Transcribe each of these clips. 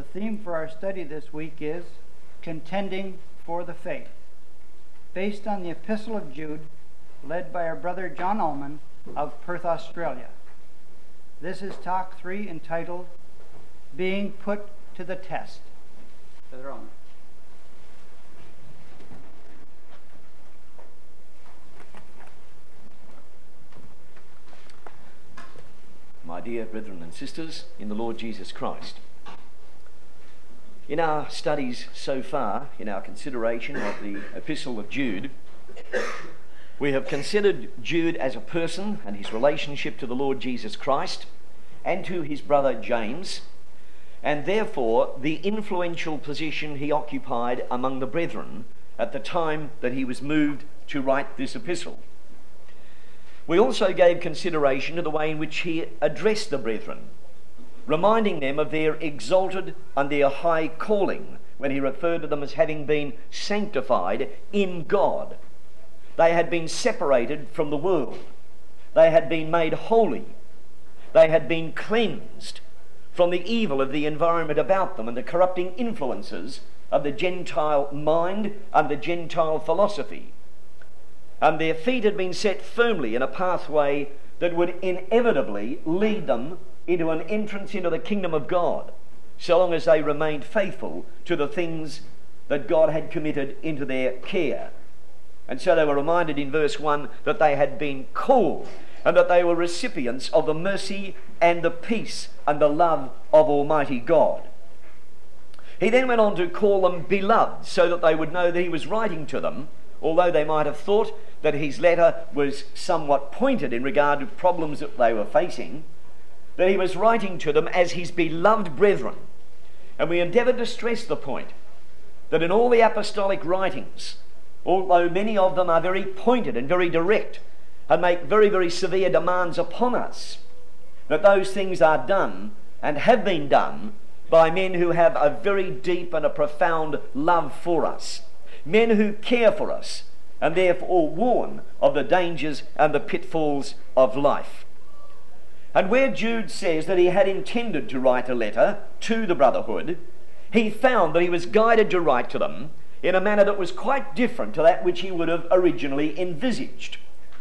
theme for our study this week is Contending for the Faith, based on the Epistle of Jude, led by our brother John Ullman of Perth, Australia. This is Talk 3, entitled Being Put to the Test. Brother Ullman. My dear brethren and sisters in the Lord Jesus Christ, in our studies so far, in our consideration of the Epistle of Jude, we have considered Jude as a person and his relationship to the Lord Jesus Christ and to his brother James, and therefore the influential position he occupied among the brethren at the time that he was moved to write this epistle. We also gave consideration to the way in which he addressed the brethren, reminding them of their exalted and their high calling when he referred to them as having been sanctified in God. They had been separated from the world. They had been made holy. They had been cleansed from the evil of the environment about them and the corrupting influences of the Gentile mind and the Gentile philosophy. And their feet had been set firmly in a pathway that would inevitably lead them into an entrance into the kingdom of God, so long as they remained faithful to the things that God had committed into their care. And so they were reminded in verse 1 that they had been called and that they were recipients of the mercy and the peace and the love of Almighty God. He then went on to call them beloved, so that they would know that he was writing to them, although they might have thought that his letter was somewhat pointed in regard to problems that they were facing, that he was writing to them as his beloved brethren. And we endeavoured to stress the point that in all the apostolic writings, although many of them are very pointed and very direct and make very, very severe demands upon us, that those things are done and have been done by men who have a very deep and a profound love for us, men who care for us and therefore warn of the dangers and the pitfalls of life. And where Jude says that he had intended to write a letter to the brotherhood, he found that he was guided to write to them in a manner that was quite different to that which he would have originally envisaged.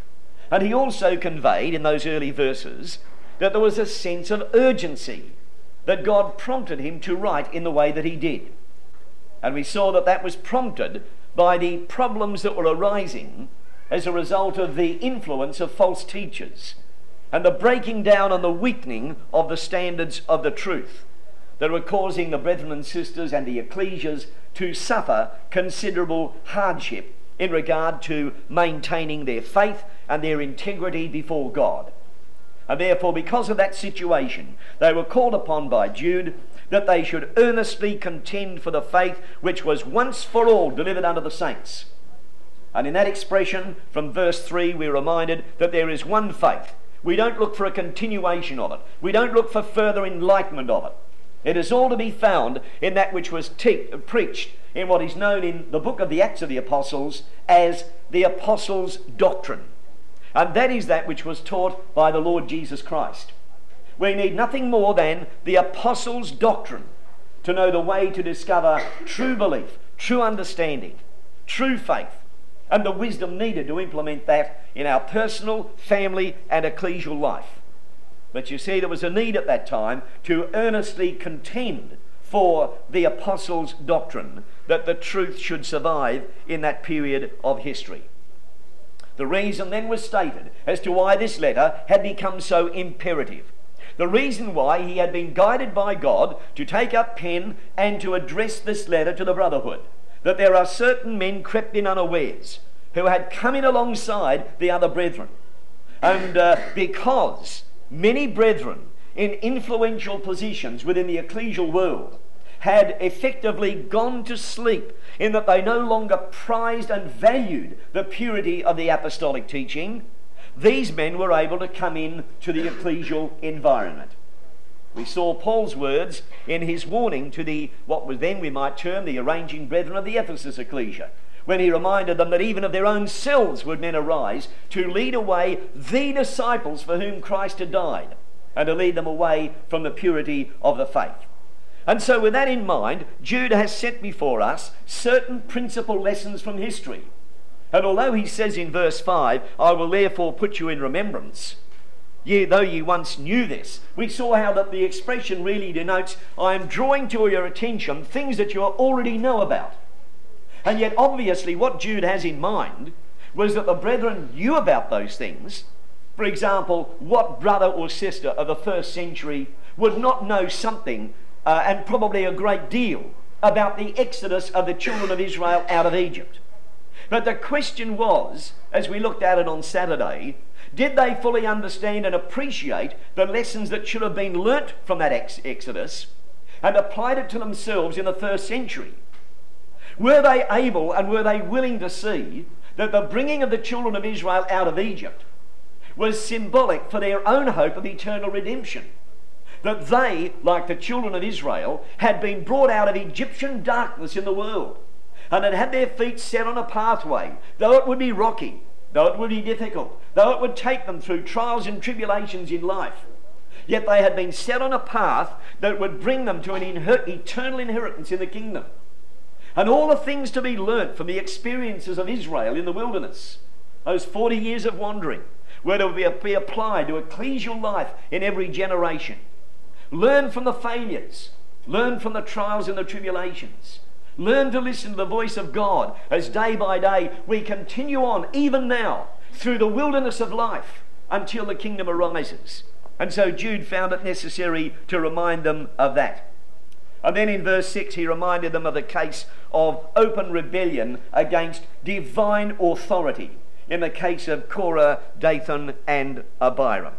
And he also conveyed in those early verses that there was a sense of urgency that God prompted him to write in the way that he did. And we saw that that was prompted by the problems that were arising as a result of the influence of false teachers and the breaking down and the weakening of the standards of the truth that were causing the brethren and sisters and the ecclesias to suffer considerable hardship in regard to maintaining their faith and their integrity before God. And therefore, because of that situation, they were called upon by Jude that they should earnestly contend for the faith which was once for all delivered unto the saints. And in that expression, from verse 3, we're reminded that there is one faith. We don't look for a continuation of it. We don't look for further enlightenment of it. It is all to be found in that which was preached in what is known in the book of the Acts of the Apostles as the Apostles' Doctrine. And that is that which was taught by the Lord Jesus Christ. We need nothing more than the Apostles' Doctrine to know the way to discover true belief, true understanding, true faith, and the wisdom needed to implement that in our personal, family, and ecclesial life. But you see, there was a need at that time to earnestly contend for the Apostles' Doctrine, that the truth should survive in that period of history. The reason then was stated as to why this letter had become so imperative. The reason why he had been guided by God to take up pen and to address this letter to the brotherhood, that there are certain men crept in unawares who had come in alongside the other brethren. And because many brethren in influential positions within the ecclesial world had effectively gone to sleep in that they no longer prized and valued the purity of the apostolic teaching, these men were able to come in to the ecclesial environment. We saw Paul's words in his warning to the, what was then we might term the arranging brethren of the Ephesus ecclesia, when he reminded them that even of their own selves would men arise to lead away the disciples for whom Christ had died, and to lead them away from the purity of the faith. And so with that in mind, Jude has set before us certain principal lessons from history. And although he says in verse 5, I will therefore put you in remembrance, though ye once knew this, we saw how that the expression really denotes, I am drawing to your attention things that you already know about. And yet obviously what Jude has in mind was that the brethren knew about those things. For example, what brother or sister of the first century would not know something and probably a great deal about the exodus of the children of Israel out of Egypt? But the question was, as we looked at it on Saturday, did they fully understand and appreciate the lessons that should have been learnt from that exodus and applied it to themselves in the first century? Were they able and were they willing to see that the bringing of the children of Israel out of Egypt was symbolic for their own hope of eternal redemption? That they, like the children of Israel, had been brought out of Egyptian darkness in the world and had had their feet set on a pathway, though it would be rocky, though it would be difficult, though it would take them through trials and tribulations in life. Yet they had been set on a path that would bring them to an eternal inheritance in the kingdom. And all the things to be learnt from the experiences of Israel in the wilderness, those 40 years of wandering, were to be applied to ecclesial life in every generation. Learn from the failures, learn from the trials and the tribulations. Learn to listen to the voice of God as day by day we continue on, even now, through the wilderness of life until the kingdom arises. And so Jude found it necessary to remind them of that. And then in verse 6 he reminded them of the case of open rebellion against divine authority in the case of Korah, Dathan and Abiram.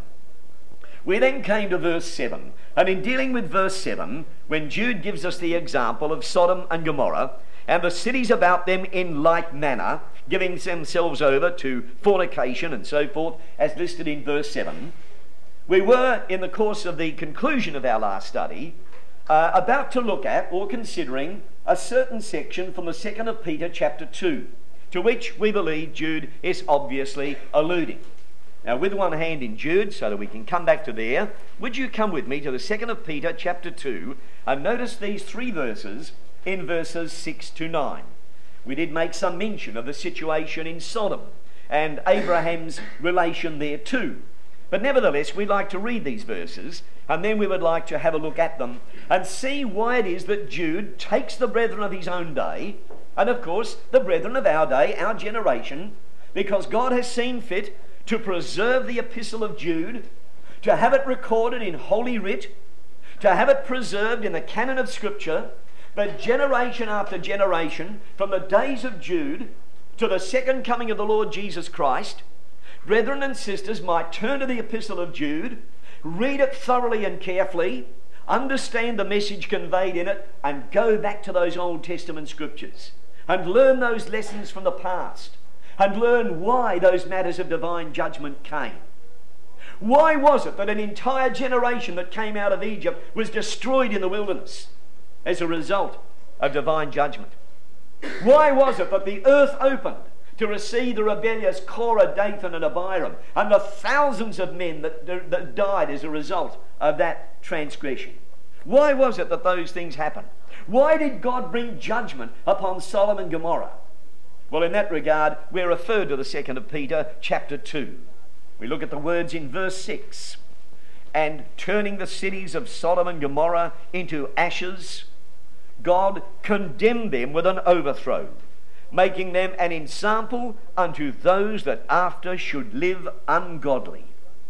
We then came to verse 7, and in dealing with verse 7, when Jude gives us the example of Sodom and Gomorrah and the cities about them in like manner, giving themselves over to fornication and so forth, as listed in verse 7, we were, in the course of the conclusion of our last study, about to look at or considering a certain section from the 2nd of Peter chapter 2, to which we believe Jude is obviously alluding. Now, with one hand in Jude, so that we can come back to there, would you come with me to the 2nd of Peter chapter 2 and notice these 3 verses in verses 6 to 9. We did make some mention of the situation in Sodom and Abraham's relation there too. But nevertheless, we'd like to read these verses and then we would like to have a look at them and see why it is that Jude takes the brethren of his own day and of course the brethren of our day, our generation, because God has seen fit to preserve the epistle of Jude, to have it recorded in Holy Writ, to have it preserved in the canon of Scripture, but generation after generation, from the days of Jude to the second coming of the Lord Jesus Christ, brethren and sisters might turn to the epistle of Jude, read it thoroughly and carefully, understand the message conveyed in it, and go back to those Old Testament Scriptures and learn those lessons from the past and learn why those matters of divine judgment came. Why was it that an entire generation that came out of Egypt was destroyed in the wilderness as a result of divine judgment? Why was it that the earth opened to receive the rebellious Korah, Dathan and Abiram and the thousands of men that died as a result of that transgression? Why was it that those things happened? Why did God bring judgment upon Sodom and Gomorrah? Well, in that regard, we're referred to the 2nd of Peter chapter 2. We look at the words in verse 6. And turning the cities of Sodom and Gomorrah into ashes, God condemned them with an overthrow, making them an ensample unto those that after should live ungodly.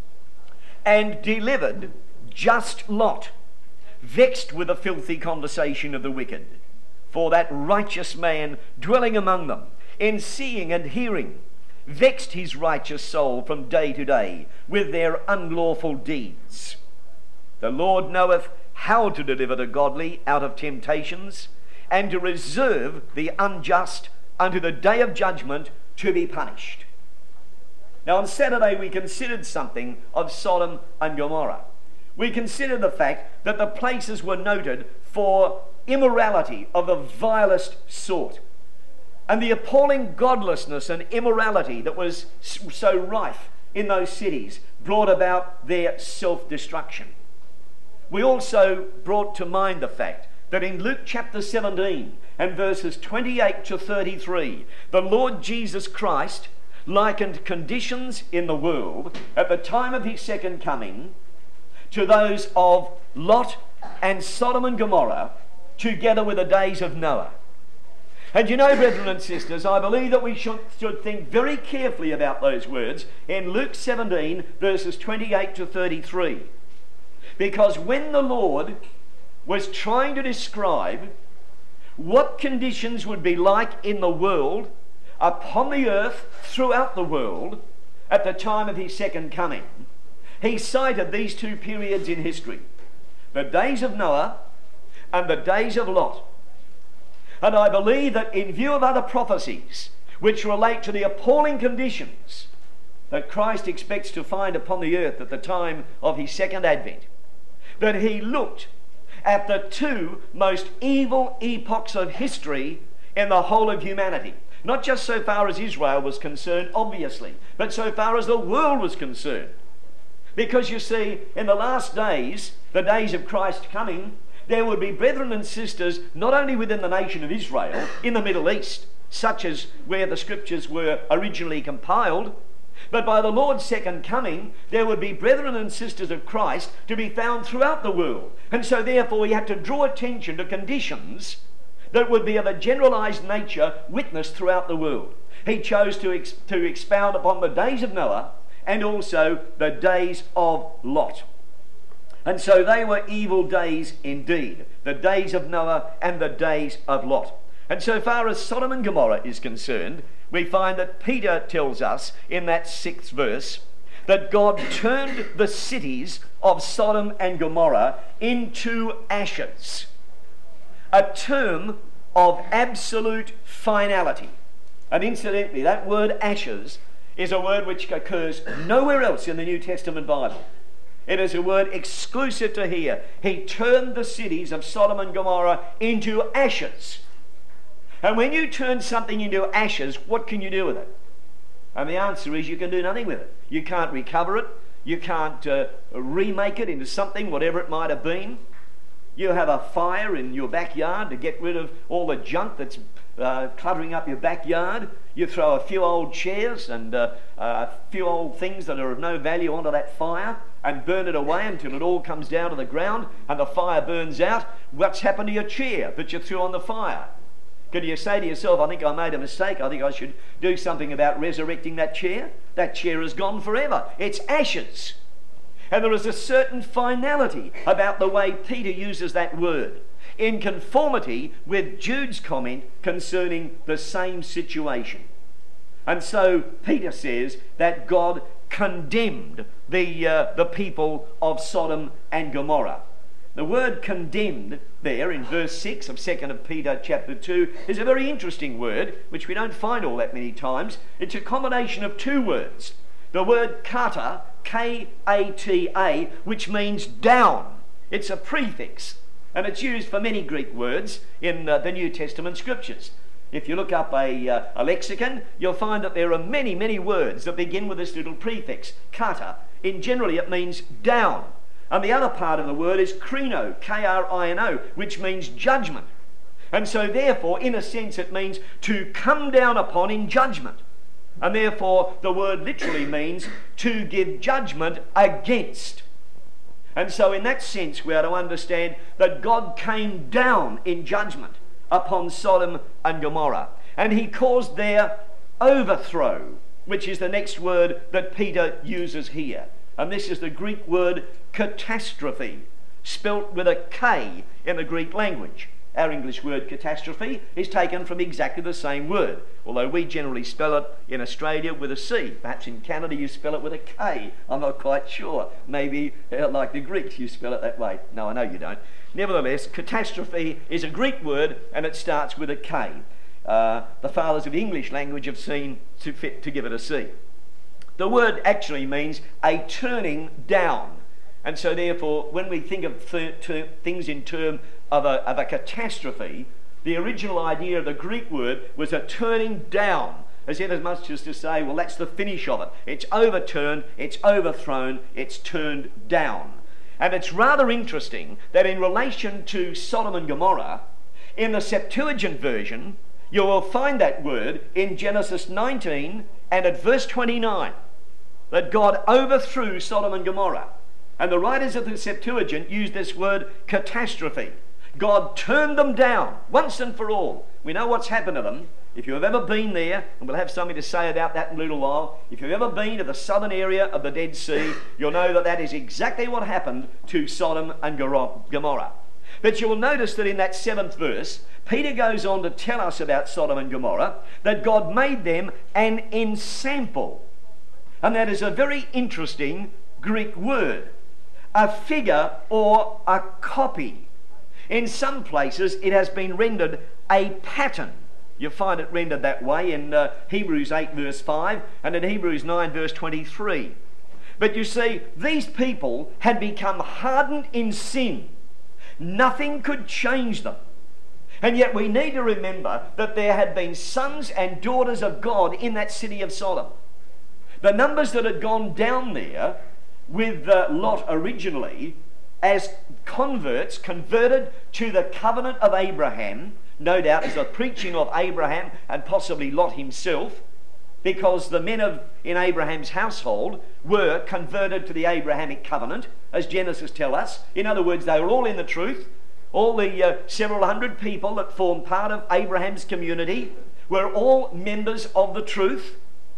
And delivered just Lot, vexed with the filthy conversation of the wicked, for that righteous man dwelling among them, in seeing and hearing, vexed his righteous soul from day to day with their unlawful deeds. The Lord knoweth how to deliver the godly out of temptations, and to reserve the unjust unto the day of judgment to be punished. Now on Saturday we considered something of Sodom and Gomorrah. We considered the fact that the places were noted for immorality of the vilest sort, and the appalling godlessness and immorality that was so rife in those cities brought about their self-destruction. We also brought to mind the fact that in Luke chapter 17 and verses 28 to 33, the Lord Jesus Christ likened conditions in the world at the time of his second coming to those of Lot and Sodom and Gomorrah, together with the days of Noah. And you know, brethren and sisters, I believe that we should think very carefully about those words in Luke 17 verses 28 to 33. Because when the Lord was trying to describe what conditions would be like in the world, upon the earth, throughout the world, at the time of his second coming, he cited these two periods in history: the days of Noah and the days of Lot. And I believe that in view of other prophecies which relate to the appalling conditions that Christ expects to find upon the earth at the time of his second advent, that he looked at the two most evil epochs of history in the whole of humanity. Not just so far as Israel was concerned, obviously, but so far as the world was concerned. Because you see, in the last days, the days of Christ coming, there would be brethren and sisters not only within the nation of Israel, in the Middle East, such as where the scriptures were originally compiled, but by the Lord's second coming, there would be brethren and sisters of Christ to be found throughout the world. And so therefore he had to draw attention to conditions that would be of a generalized nature witnessed throughout the world. He chose to expound upon the days of Noah and also the days of Lot. And so they were evil days indeed, the days of Noah and the days of Lot. And so far as Sodom and Gomorrah is concerned, we find that Peter tells us in that 6th verse that God turned the cities of Sodom and Gomorrah into ashes. A term of absolute finality. And incidentally, that word ashes is a word which occurs nowhere else in the New Testament Bible. It is a word exclusive to here. He turned the cities of Sodom and Gomorrah into ashes. And when you turn something into ashes, what can you do with it? And the answer is you can do nothing with it. You can't recover it. You can't remake it into something, whatever it might have been. You have a fire in your backyard to get rid of all the junk that's cluttering up your backyard. You throw a few old chairs and a few old things that are of no value onto that fire and burn it away until it all comes down to the ground and the fire burns out. What's happened to your chair that you threw on the fire? Could you say to yourself, I think I made a mistake, I think I should do something about resurrecting that chair? That chair is gone forever. It's ashes. And there is a certain finality about the way Peter uses that word, in conformity with Jude's comment concerning the same situation. And so Peter says that God condemned the people of Sodom and Gomorrah. The word condemned there in verse 6 of 2 Peter chapter 2 is a very interesting word, which we don't find all that many times. It's a combination of two words. The word kata, K-A-T-A, which means down. It's a prefix, and it's used for many Greek words in the New Testament scriptures. If you look up a lexicon, you'll find that there are many, many words that begin with this little prefix, kata. Generally it means down. And the other part of the word is krino, K-R-I-N-O, which means judgment. And so therefore, in a sense, it means to come down upon in judgment. And therefore, the word literally means to give judgment against. And so in that sense, we are to understand that God came down in judgment upon Sodom and Gomorrah. And he caused their overthrow, which is the next word that Peter uses here. And this is the Greek word catastrophe, spelt with a K in the Greek language. Our English word catastrophe is taken from exactly the same word, although we generally spell it in Australia with a C. Perhaps in Canada you spell it with a K. I'm not quite sure. Maybe like the Greeks you spell it that way. No, I know you don't. Nevertheless, catastrophe is a Greek word and it starts with a K. The fathers of the English language have seen fit to give it a C. The word actually means a turning down. And so therefore, when we think of things in terms of a catastrophe, the original idea of the Greek word was a turning down, as if as much as to say, well, that's the finish of it. It's overturned, it's overthrown, it's turned down. And it's rather interesting that in relation to Sodom and Gomorrah, in the Septuagint version, you will find that word in Genesis 19 and at verse 29, that God overthrew Sodom and Gomorrah. And the writers of the Septuagint use this word catastrophe. God turned them down once and for all. We know what's happened to them. If you've ever been there, and we'll have something to say about that in a little while, if you've ever been to the southern area of the Dead Sea, you'll know that that is exactly what happened to Sodom and Gomorrah. But you will notice that in that 7th verse, Peter goes on to tell us about Sodom and Gomorrah, that God made them an ensample. And that is a very interesting Greek word. A figure or a copy. In some places it has been rendered a pattern. You find it rendered that way in Hebrews 8 verse 5 and in Hebrews 9 verse 23. But you see, these people had become hardened in sin. Nothing could change them. And yet we need to remember that there had been sons and daughters of God in that city of Sodom. The numbers that had gone down there with Lot originally as converts, converted to the covenant of Abraham, no doubt as a preaching of Abraham and possibly Lot himself, because the men in Abraham's household were converted to the Abrahamic covenant, as Genesis tells us. In other words, they were all in the truth. All the several hundred people that formed part of Abraham's community were all members of the truth.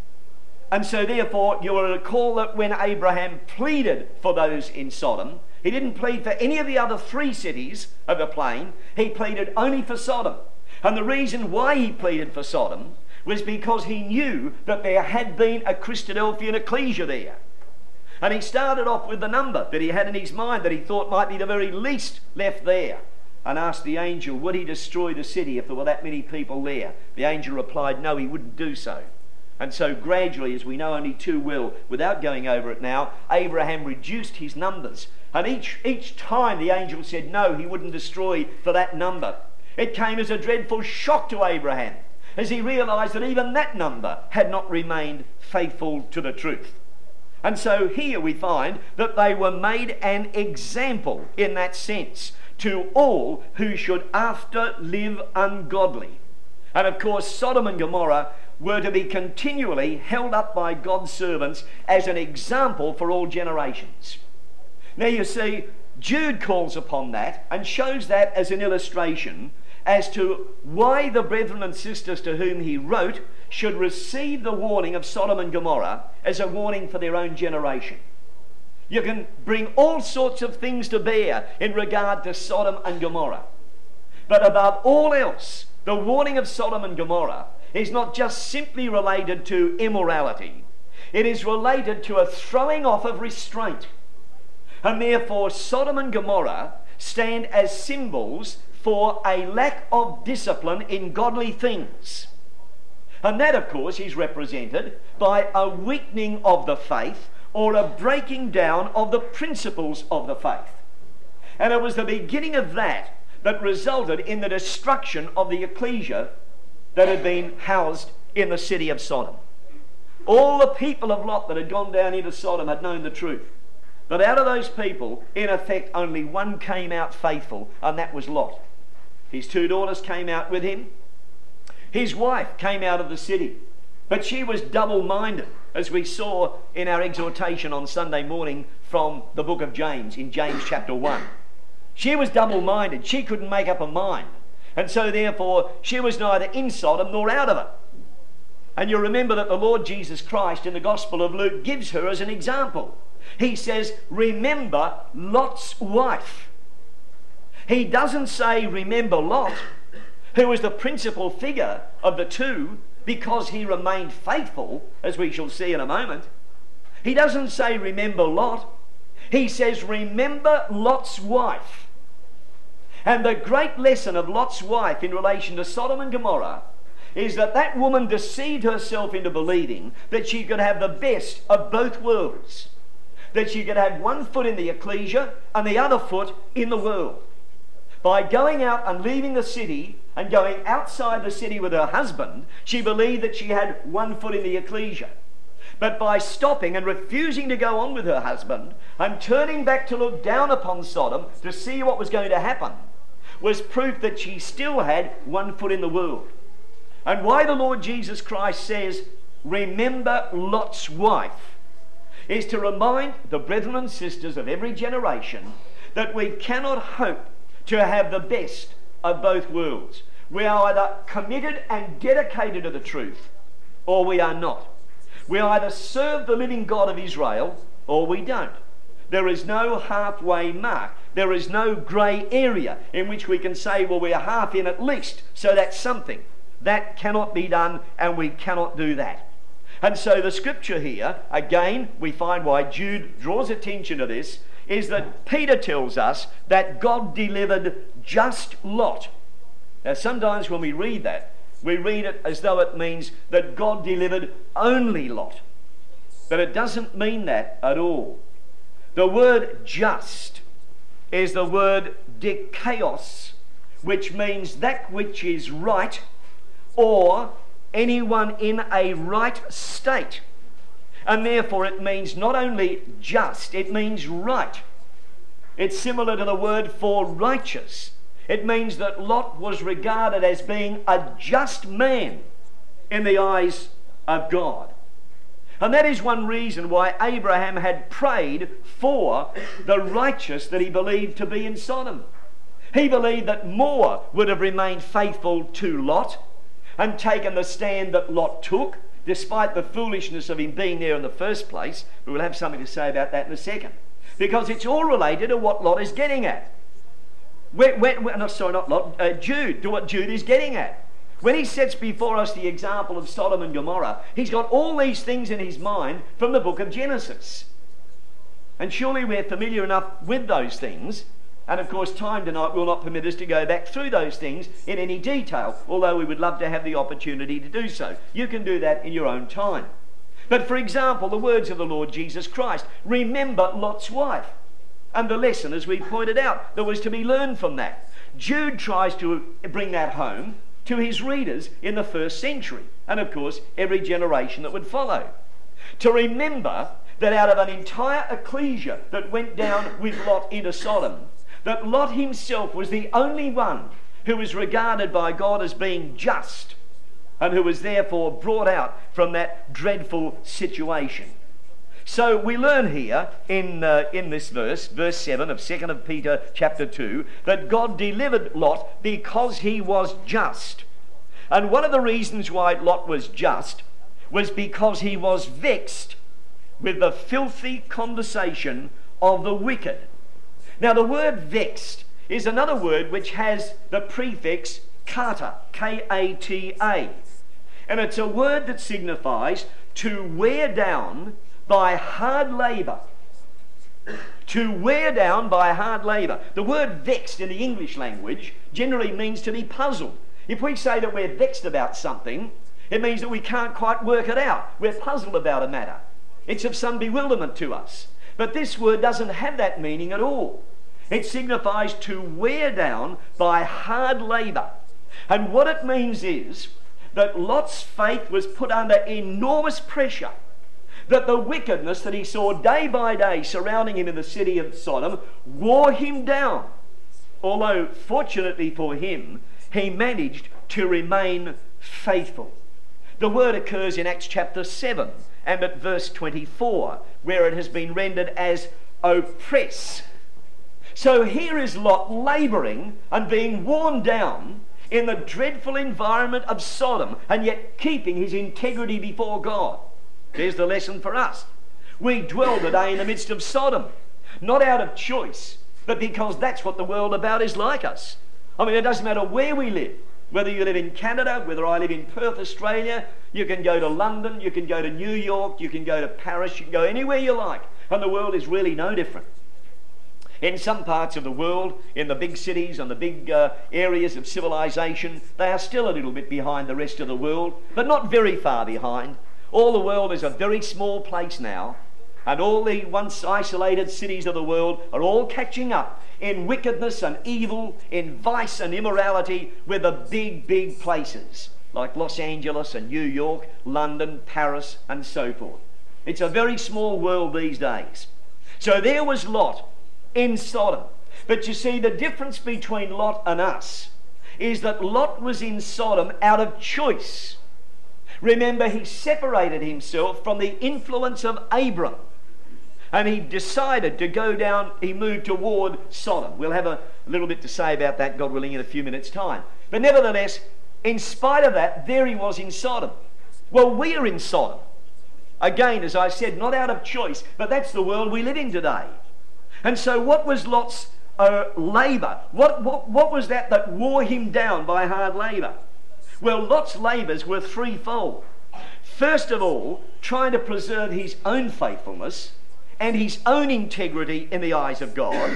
And so therefore you will recall that when Abraham pleaded for those in Sodom, he didn't plead for any of the other 3 cities of the plain. He pleaded only for Sodom. And the reason why he pleaded for Sodom was because he knew that there had been a Christadelphian ecclesia there. And he started off with the number that he had in his mind that he thought might be the very least left there, and asked the angel, would he destroy the city if there were that many people there? The angel replied, no, he wouldn't do so. And so gradually, as we know only too well, without going over it now, Abraham reduced his numbers. And each time the angel said no, he wouldn't destroy for that number. It came as a dreadful shock to Abraham, as he realised that even that number had not remained faithful to the truth. And so here we find that they were made an example in that sense to all who should after live ungodly. And of course, Sodom and Gomorrah were to be continually held up by God's servants as an example for all generations. Now you see, Jude calls upon that and shows that as an illustration as to why the brethren and sisters to whom he wrote should receive the warning of Sodom and Gomorrah as a warning for their own generation. You can bring all sorts of things to bear in regard to Sodom and Gomorrah. But above all else, the warning of Sodom and Gomorrah is not just simply related to immorality. It is related to a throwing off of restraint. And therefore, Sodom and Gomorrah stand as symbols for a lack of discipline in godly things. And that, of course, is represented by a weakening of the faith or a breaking down of the principles of the faith. And it was the beginning of that resulted in the destruction of the ecclesia that had been housed in the city of Sodom. All the people of Lot that had gone down into Sodom had known the truth. But out of those people, in effect, only one came out faithful, and that was Lot. His 2 daughters came out with him. His wife came out of the city, but she was double-minded, as we saw in our exhortation on Sunday morning from the book of James, in James chapter 1. She was double-minded. She couldn't make up her mind. And so therefore, she was neither in Sodom nor out of it. And you remember that the Lord Jesus Christ in the Gospel of Luke gives her as an example. He says, remember Lot's wife. He doesn't say, remember Lot, who was the principal figure of the 2, because he remained faithful, as we shall see in a moment. He doesn't say, remember Lot. He says, remember Lot's wife. And the great lesson of Lot's wife in relation to Sodom and Gomorrah is that that woman deceived herself into believing that she could have the best of both worlds. That she could have one foot in the ecclesia and the other foot in the world. By going out and leaving the city and going outside the city with her husband, she believed that she had one foot in the ecclesia. But by stopping and refusing to go on with her husband and turning back to look down upon Sodom to see what was going to happen was proof that she still had one foot in the world. And why the Lord Jesus Christ says, remember Lot's wife, is to remind the brethren and sisters of every generation that we cannot hope to have the best of both worlds. We are either committed and dedicated to the truth, or we are not. We either serve the living God of Israel, or we don't. There is no halfway mark. There is no grey area in which we can say, well, we are half in at least, so that's something. That cannot be done, and we cannot do that. And so the scripture here, again, we find why Jude draws attention to this, is that Peter tells us that God delivered just Lot. Now, sometimes when we read that, we read it as though it means that God delivered only Lot. But it doesn't mean that at all. The word just is the word dikaios, which means that which is right, or anyone in a right state. And therefore it means not only just, it means right. It's similar to the word for righteous. It means that Lot was regarded as being a just man in the eyes of God. And that is one reason why Abraham had prayed for the righteous that he believed to be in Sodom. He believed that more would have remained faithful to Lot and taken the stand that Lot took, despite the foolishness of him being there in the first place. We will have something to say about that in a second. Because it's all related to what Lot is getting at. Jude, to what Jude is getting at. When he sets before us the example of Sodom and Gomorrah, he's got all these things in his mind from the book of Genesis. And surely we're familiar enough with those things. And of course, time tonight will not permit us to go back through those things in any detail, although we would love to have the opportunity to do so. You can do that in your own time. But for example, the words of the Lord Jesus Christ, remember Lot's wife. And the lesson, as we pointed out, that was to be learned from that. Jude tries to bring that home to his readers in the first century, and of course every generation that would follow. To remember that out of an entire ecclesia that went down with Lot into Sodom, that Lot himself was the only one who was regarded by God as being just, and who was therefore brought out from that dreadful situation. So we learn here in this verse 7 of 2 Peter chapter 2, that God delivered Lot because he was just. And one of the reasons why Lot was just was because he was vexed with the filthy conversation of the wicked. Now the word vexed is another word which has the prefix kata, K-A-T-A. And it's a word that signifies to wear down by hard labour. To wear down by hard labour. The word vexed in the English language generally means to be puzzled. If we say that we're vexed about something, it means that we can't quite work it out. We're puzzled about a matter. It's of some bewilderment to us. But this word doesn't have that meaning at all. It signifies to wear down by hard labour. And what it means is that Lot's faith was put under enormous pressure, that the wickedness that he saw day by day surrounding him in the city of Sodom wore him down. Although, fortunately for him, he managed to remain faithful. The word occurs in Acts chapter 7 and at verse 24, where it has been rendered as oppress. So here is Lot labouring and being worn down in the dreadful environment of Sodom, and yet keeping his integrity before God. There's the lesson for us. We dwell today in the midst of Sodom, not out of choice, but because that's what the world about is like us. I mean, it doesn't matter where we live, whether you live in Canada, whether I live in Perth, Australia, you can go to London, you can go to New York, you can go to Paris, you can go anywhere you like, and the world is really no different. In some parts of the world, in the big cities and the big areas of civilization, they are still a little bit behind the rest of the world, but not very far behind. All the world is a very small place now, and all the once isolated cities of the world are all catching up in wickedness and evil, in vice and immorality with the big places like Los Angeles and New York, London, Paris and so forth. It's a very small world these days. So there was Lot in Sodom. But you see, the difference between Lot and us is that Lot was in Sodom out of choice. Remember, he separated himself from the influence of Abram. And he decided to go down, he moved toward Sodom. We'll have a little bit to say about that, God willing, in a few minutes' time. But nevertheless, in spite of that, there he was in Sodom. Well, we are in Sodom. Again, as I said, not out of choice, but that's the world we live in today. And so what was Lot's labour? What was that wore him down by hard labour? Well, Lot's labours were threefold. First of all, trying to preserve his own faithfulness and his own integrity in the eyes of God.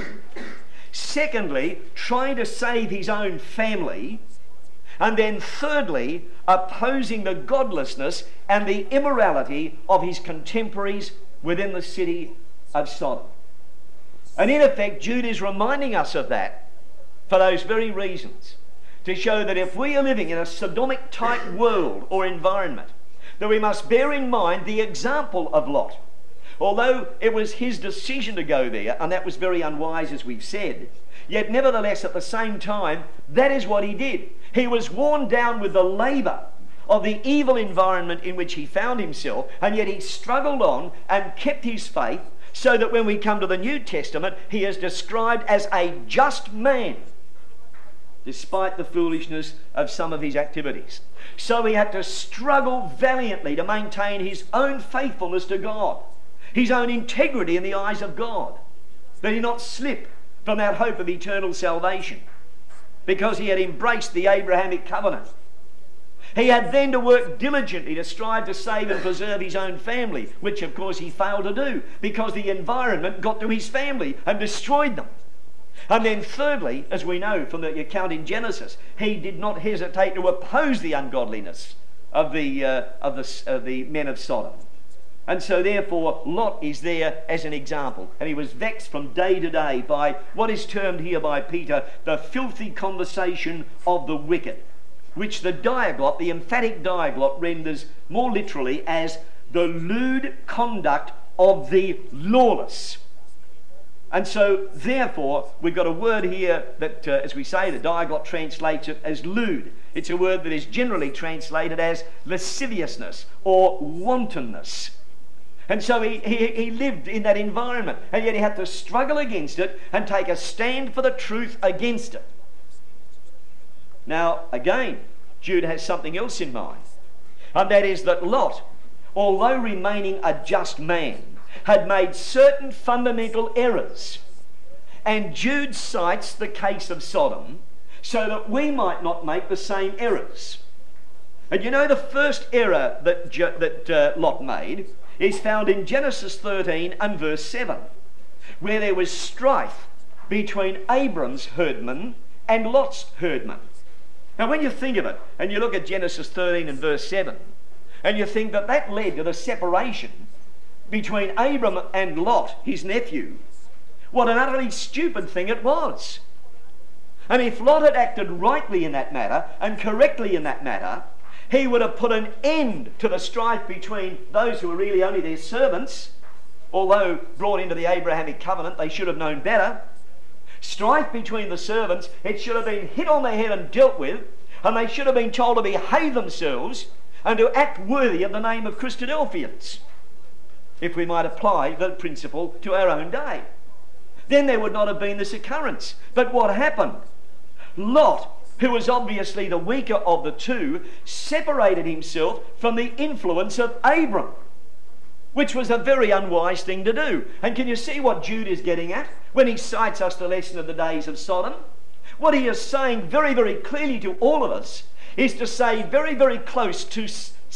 Secondly, trying to save his own family. And then thirdly, opposing the godlessness and the immorality of his contemporaries within the city of Sodom. And in effect, Jude is reminding us of that for those very reasons, to show that if we are living in a Sodomic type world or environment, that we must bear in mind the example of Lot. Although it was his decision to go there, and that was very unwise, as we've said, yet nevertheless at the same time, that is what he did. He was worn down with the labour of the evil environment in which he found himself, and yet he struggled on and kept his faith, so that when we come to the New Testament, he is described as a just man, despite the foolishness of some of his activities. So he had to struggle valiantly to maintain his own faithfulness to God, his own integrity in the eyes of God, that he not slip from that hope of eternal salvation, because he had embraced the Abrahamic covenant. He had then to work diligently to strive to save and preserve his own family, which of course he failed to do, because the environment got to his family and destroyed them. And then thirdly, as we know from the account in Genesis, he did not hesitate to oppose the ungodliness of the men of Sodom. And so therefore Lot is there as an example, and he was vexed from day to day by what is termed here by Peter the filthy conversation of the wicked, which the Diaglott, the emphatic Diaglott, renders more literally as the lewd conduct of the lawless. And so therefore we've got a word here that, as we say, the Diaglott translates it as lewd. It's a word that is generally translated as lasciviousness or wantonness. And so he lived in that environment, and yet he had to struggle against it and take a stand for the truth against it. Now, again, Jude has something else in mind, and that is that Lot, although remaining a just man, had made certain fundamental errors. And Jude cites the case of Sodom so that we might not make the same errors. And you know, the first error that Lot made is found in Genesis 13 and verse 7, where there was strife between Abram's herdmen and Lot's herdmen. Now when you think of it, and you look at Genesis 13 and verse 7, and you think that that led to the separation between Abram and Lot, his nephew, what an utterly stupid thing it was. And if Lot had acted rightly in that matter, and correctly in that matter, he would have put an end to the strife between those who were really only their servants, although brought into the Abrahamic covenant, they should have known better. Strife between the servants, it should have been hit on the head and dealt with, and they should have been told to behave themselves and to act worthy of the name of Christadelphians, if we might apply the principle to our own day. Then there would not have been this occurrence. But what happened? Lot, who was obviously the weaker of the two, separated himself from the influence of Abram, which was a very unwise thing to do. And can you see what Jude is getting at when he cites us the lesson of the days of Sodom? What he is saying very, very clearly to all of us is to stay very, very close to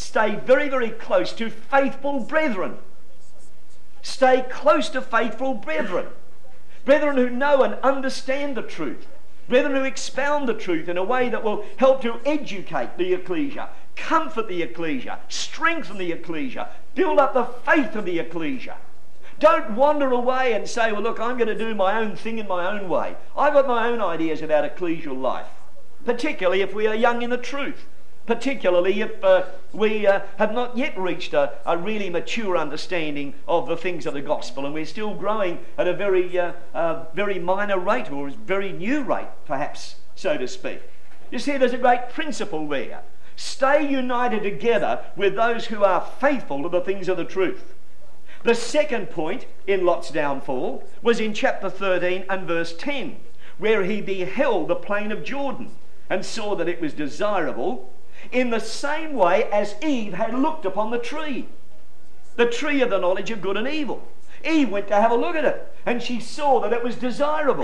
faithful brethren. Stay close to faithful brethren. Brethren who know and understand the truth. Brethren who expound the truth in a way that will help to educate the ecclesia, comfort the ecclesia, strengthen the ecclesia, build up the faith of the ecclesia. Don't wander away and say, well, look, I'm going to do my own thing in my own way. I've got my own ideas about ecclesial life, particularly if we are young in the truth, particularly if we have not yet reached a really mature understanding of the things of the gospel, and we're still growing at a very minor rate, or a very new rate, perhaps, so to speak. You see, there's a great principle there. Stay united together with those who are faithful to the things of the truth. The second point in Lot's downfall was in chapter 13 and verse 10, where he beheld the plain of Jordan and saw that it was desirable, in the same way as Eve had looked upon the tree of the knowledge of good and evil. Eve went to have a look at it, and she saw that it was desirable.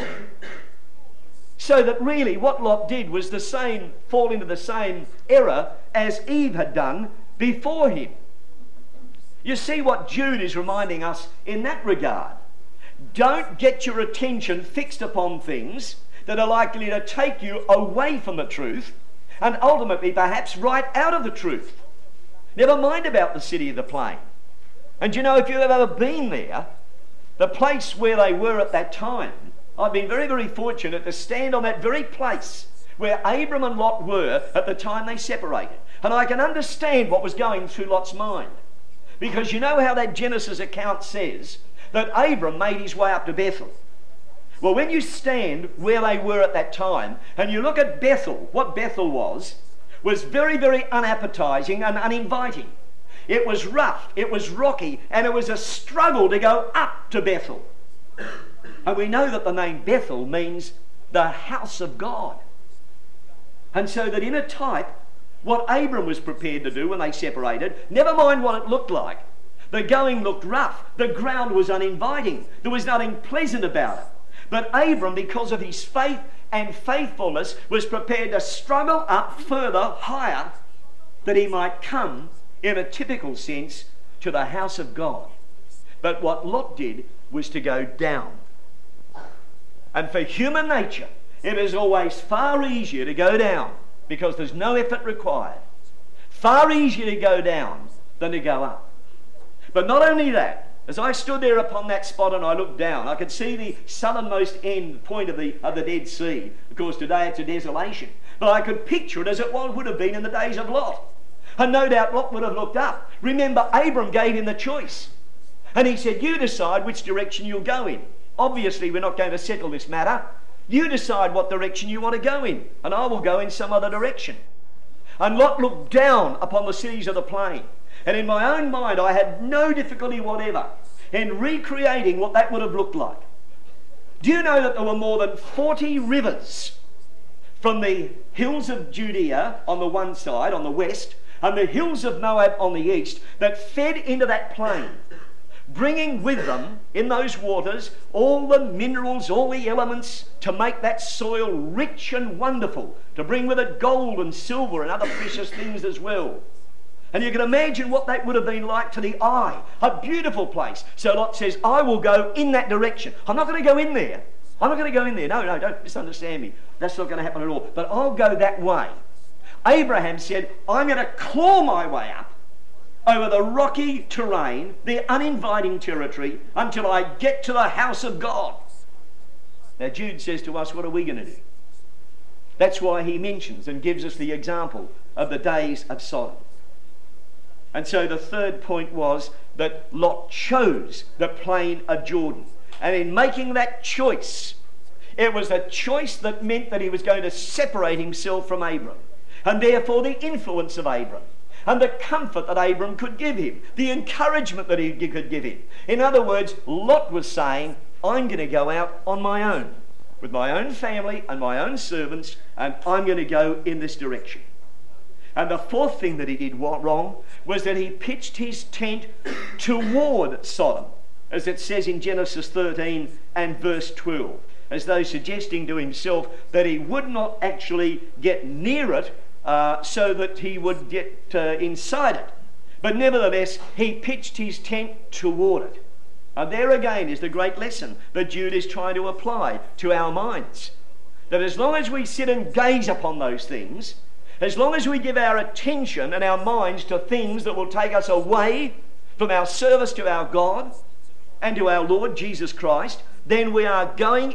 So that really what Lot did was fall into the same error as Eve had done before him. You see what Jude is reminding us in that regard. Don't get your attention fixed upon things that are likely to take you away from the truth, and ultimately perhaps right out of the truth. Never mind about the city of the plain. And you know, if you've ever been there, the place where they were at that time, I've been very, very fortunate to stand on that very place where Abram and Lot were at the time they separated. And I can understand what was going through Lot's mind. Because you know how that Genesis account says that Abram made his way up to Bethel. Well, when you stand where they were at that time and you look at Bethel, what Bethel was very, very unappetizing and uninviting. It was rough, it was rocky, and it was a struggle to go up to Bethel. And we know that the name Bethel means the house of God. And so that in a type, what Abram was prepared to do when they separated, never mind what it looked like. The going looked rough. The ground was uninviting. There was nothing pleasant about it. But Abram, because of his faith and faithfulness, was prepared to struggle up further, higher, that he might come, in a typical sense, to the house of God. But what Lot did was to go down. And for human nature, it is always far easier to go down because there's no effort required. Far easier to go down than to go up. But not only that, as I stood there upon that spot and I looked down, I could see the southernmost end point of the Dead Sea. Of course, today it's a desolation. But I could picture it as it would have been in the days of Lot. And no doubt Lot would have looked up. Remember, Abram gave him the choice. And he said, you decide which direction you'll go in. Obviously, we're not going to settle this matter. You decide what direction you want to go in, and I will go in some other direction. And Lot looked down upon the cities of the plain. And in my own mind, I had no difficulty whatever in recreating what that would have looked like. Do you know that there were more than 40 rivers from the hills of Judea on the one side, on the west, and the hills of Moab on the east, that fed into that plain, bringing with them in those waters all the minerals, all the elements to make that soil rich and wonderful, to bring with it gold and silver and other precious things as well. And you can imagine what that would have been like to the eye. A beautiful place. So Lot says, I will go in that direction. I'm not going to go in there. I'm not going to go in there. No, don't misunderstand me. That's not going to happen at all. But I'll go that way. Abraham said, I'm going to claw my way up over the rocky terrain, the uninviting territory, until I get to the house of God. Now Jude says to us, what are we going to do? That's why he mentions and gives us the example of the days of Sodom. And so the third point was that Lot chose the plain of Jordan. And in making that choice, it was a choice that meant that he was going to separate himself from Abram. And therefore the influence of Abram. And the comfort that Abram could give him. The encouragement that he could give him. In other words, Lot was saying, I'm going to go out on my own. With my own family and my own servants. And I'm going to go in this direction. And the fourth thing that he did wrong was that he pitched his tent toward Sodom. As it says in Genesis 13 and verse 12. As though suggesting to himself that he would not actually get near it so that he would get inside it. But nevertheless, he pitched his tent toward it. And there again is the great lesson that Jude is trying to apply to our minds. That as long as we sit and gaze upon those things, as long as we give our attention and our minds to things that will take us away from our service to our God and to our Lord Jesus Christ, then we are going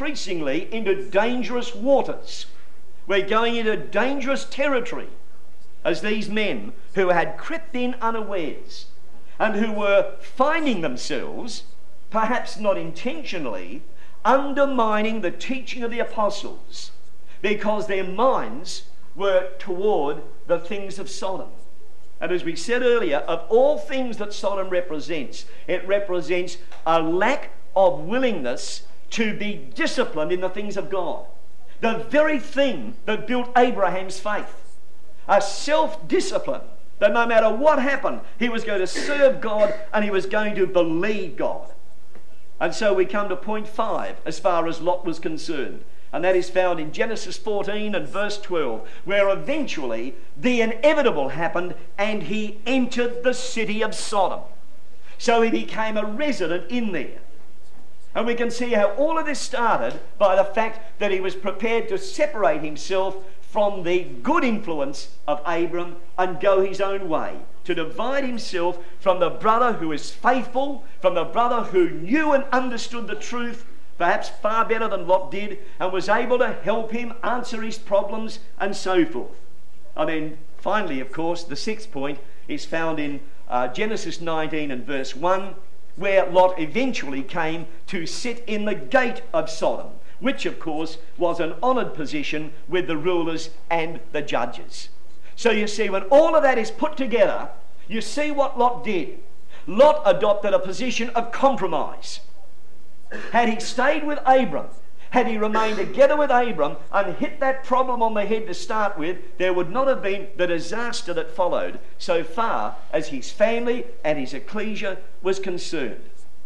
increasingly into dangerous waters. We're going into dangerous territory. as these men who had crept in unawares and who were finding themselves, perhaps not intentionally, undermining the teaching of the apostles because their minds were toward the things of Sodom. And as we said earlier, of all things that Sodom represents, it represents a lack of willingness to be disciplined in the things of God. The very thing that built Abraham's faith. A self-discipline that no matter what happened, he was going to serve God and he was going to believe God. And so we come to point 5 as far as Lot was concerned. And that is found in Genesis 14 and verse 12, where eventually the inevitable happened and he entered the city of Sodom. So he became a resident in there. And we can see how all of this started by the fact that he was prepared to separate himself from the good influence of Abram and go his own way, to divide himself from the brother who is faithful, from the brother who knew and understood the truth, perhaps far better than Lot did, and was able to help him answer his problems and so forth. And then finally, of course, the 6th point is found in Genesis 19 and verse 1, where Lot eventually came to sit in the gate of Sodom, which of course was an honoured position with the rulers and the judges. So you see, when all of that is put together, you see what Lot did. Lot adopted a position of compromise. Had he stayed with Abram, had he remained together with Abram and hit that problem on the head to start with, there would not have been the disaster that followed so far as his family and his ecclesia was concerned.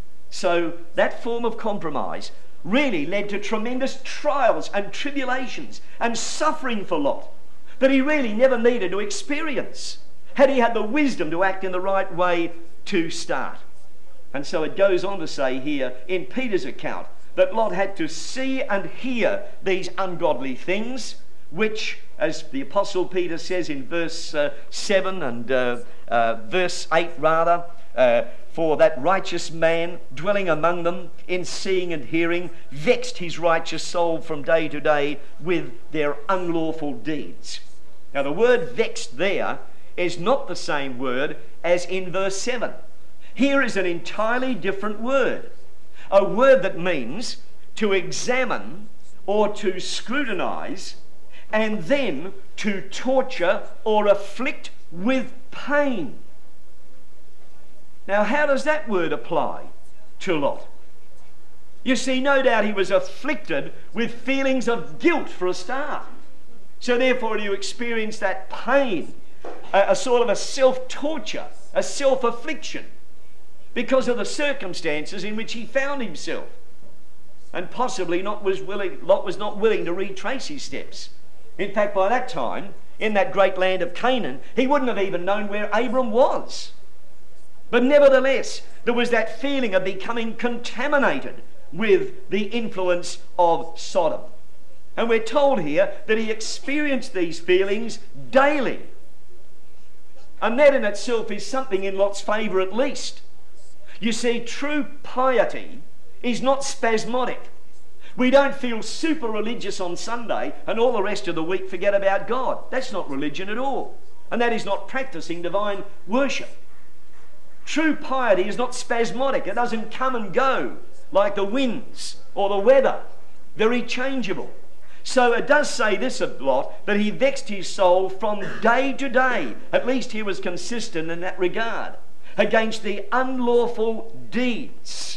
So that form of compromise really led to tremendous trials and tribulations and suffering for Lot that he really never needed to experience had he had the wisdom to act in the right way to start. And so it goes on to say here in Peter's account that Lot had to see and hear these ungodly things, which, as the Apostle Peter says in verse 7 and verse 8 rather, for that righteous man dwelling among them in seeing and hearing vexed his righteous soul from day to day with their unlawful deeds. Now the word vexed there is not the same word as in verse 7. Here is an entirely different word. A word that means to examine or to scrutinize and then to torture or afflict with pain. Now, how does that word apply to Lot? You see, no doubt he was afflicted with feelings of guilt for a start. So therefore you experience that pain, a sort of a self-torture, a self-affliction, because of the circumstances in which he found himself. And possibly Lot was not willing to retrace his steps. In fact, by that time, in that great land of Canaan, he wouldn't have even known where Abram was. But nevertheless, there was that feeling of becoming contaminated with the influence of Sodom. And we're told here that he experienced these feelings daily. And that in itself is something in Lot's favour at least. You see, true piety is not spasmodic. We don't feel super religious on Sunday and all the rest of the week forget about God. That's not religion at all. And that is not practicing divine worship. True piety is not spasmodic. It doesn't come and go like the winds or the weather. Very changeable. So it does say this of Lot, that he vexed his soul from day to day. At least he was consistent in that regard, against the unlawful deeds.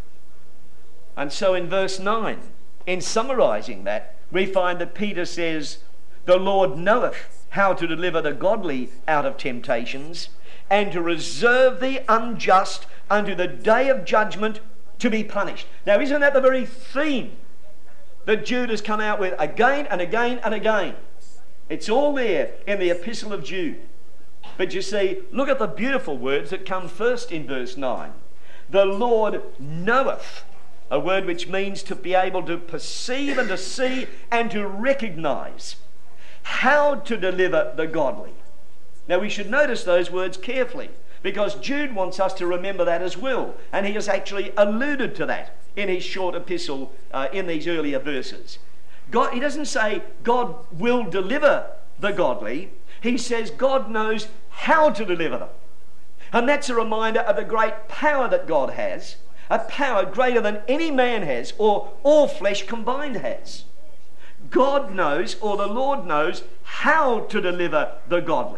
And so in verse 9, in summarising that, we find that Peter says, the Lord knoweth how to deliver the godly out of temptations, and to reserve the unjust unto the day of judgment to be punished. Now, isn't that the very theme that Jude has come out with again and again and again? It's all there in the Epistle of Jude. But you see, look at the beautiful words that come first in verse 9. The Lord knoweth, a word which means to be able to perceive and to see and to recognise how to deliver the godly. Now we should notice those words carefully, because Jude wants us to remember that as well, and he has actually alluded to that in his short epistle in these earlier verses. He doesn't say God will deliver the godly. he says God knows how to deliver them. And that's a reminder of the great power that God has, a power greater than any man has or all flesh combined has. God knows, or the Lord knows, how to deliver the godly.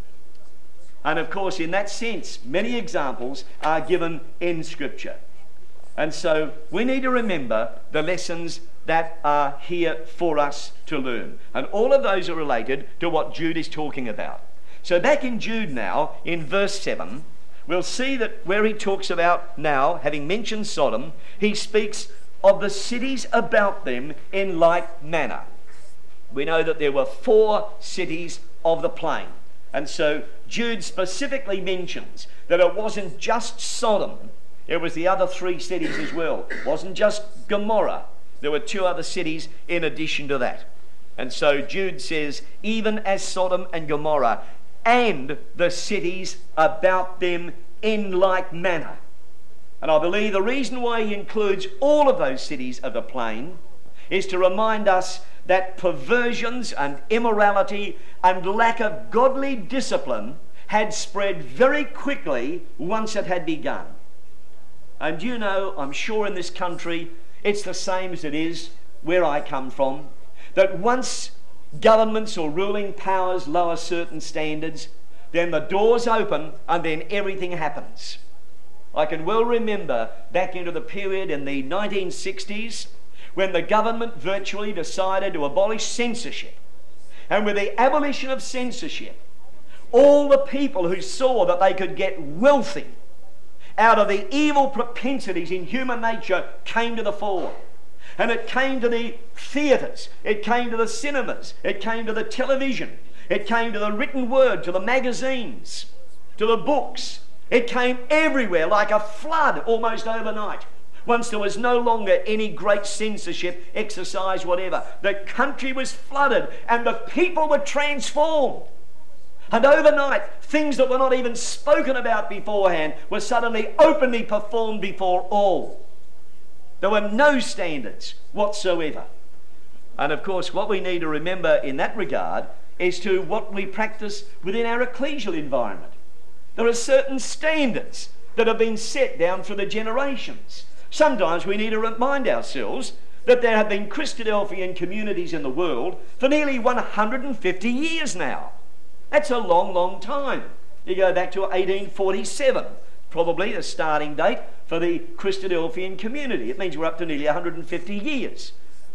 And of course, in that sense, many examples are given in Scripture. And so we need to remember the lessons that are here for us to learn. And all of those are related to what Jude is talking about. So back in Jude now, in verse 7, we'll see that where he talks about now, having mentioned Sodom, he speaks of the cities about them in like manner. We know that there were 4 cities of the plain. And so Jude specifically mentions that it wasn't just Sodom, it was the other 3 cities as well. It wasn't just Gomorrah. There were 2 other cities in addition to that. And so Jude says, even as Sodom and Gomorrah and the cities about them in like manner. And I believe the reason why he includes all of those cities of the plain is to remind us that perversions and immorality and lack of godly discipline had spread very quickly once it had begun. And you know, I'm sure in this country, it's the same as it is where I come from, that once governments or ruling powers lower certain standards, then the doors open and then everything happens. I can well remember back into the period in the 1960s when the government virtually decided to abolish censorship. And with the abolition of censorship, all the people who saw that they could get wealthy out of the evil propensities in human nature came to the fore. And it came to the theatres, it came to the cinemas, it came to the television, it came to the written word, to the magazines, to the books. It came everywhere like a flood almost overnight. Once there was no longer any great censorship exercise, whatever. The country was flooded and the people were transformed. And overnight, things that were not even spoken about beforehand were suddenly openly performed before all. There were no standards whatsoever. And of course, what we need to remember in that regard is to what we practice within our ecclesial environment. There are certain standards that have been set down through the generations. Sometimes we need to remind ourselves that there have been Christadelphian communities in the world for nearly 150 years now. That's a long, long time. You go back to 1847, probably the starting date for the Christadelphian community. It means we're up to nearly 150 years.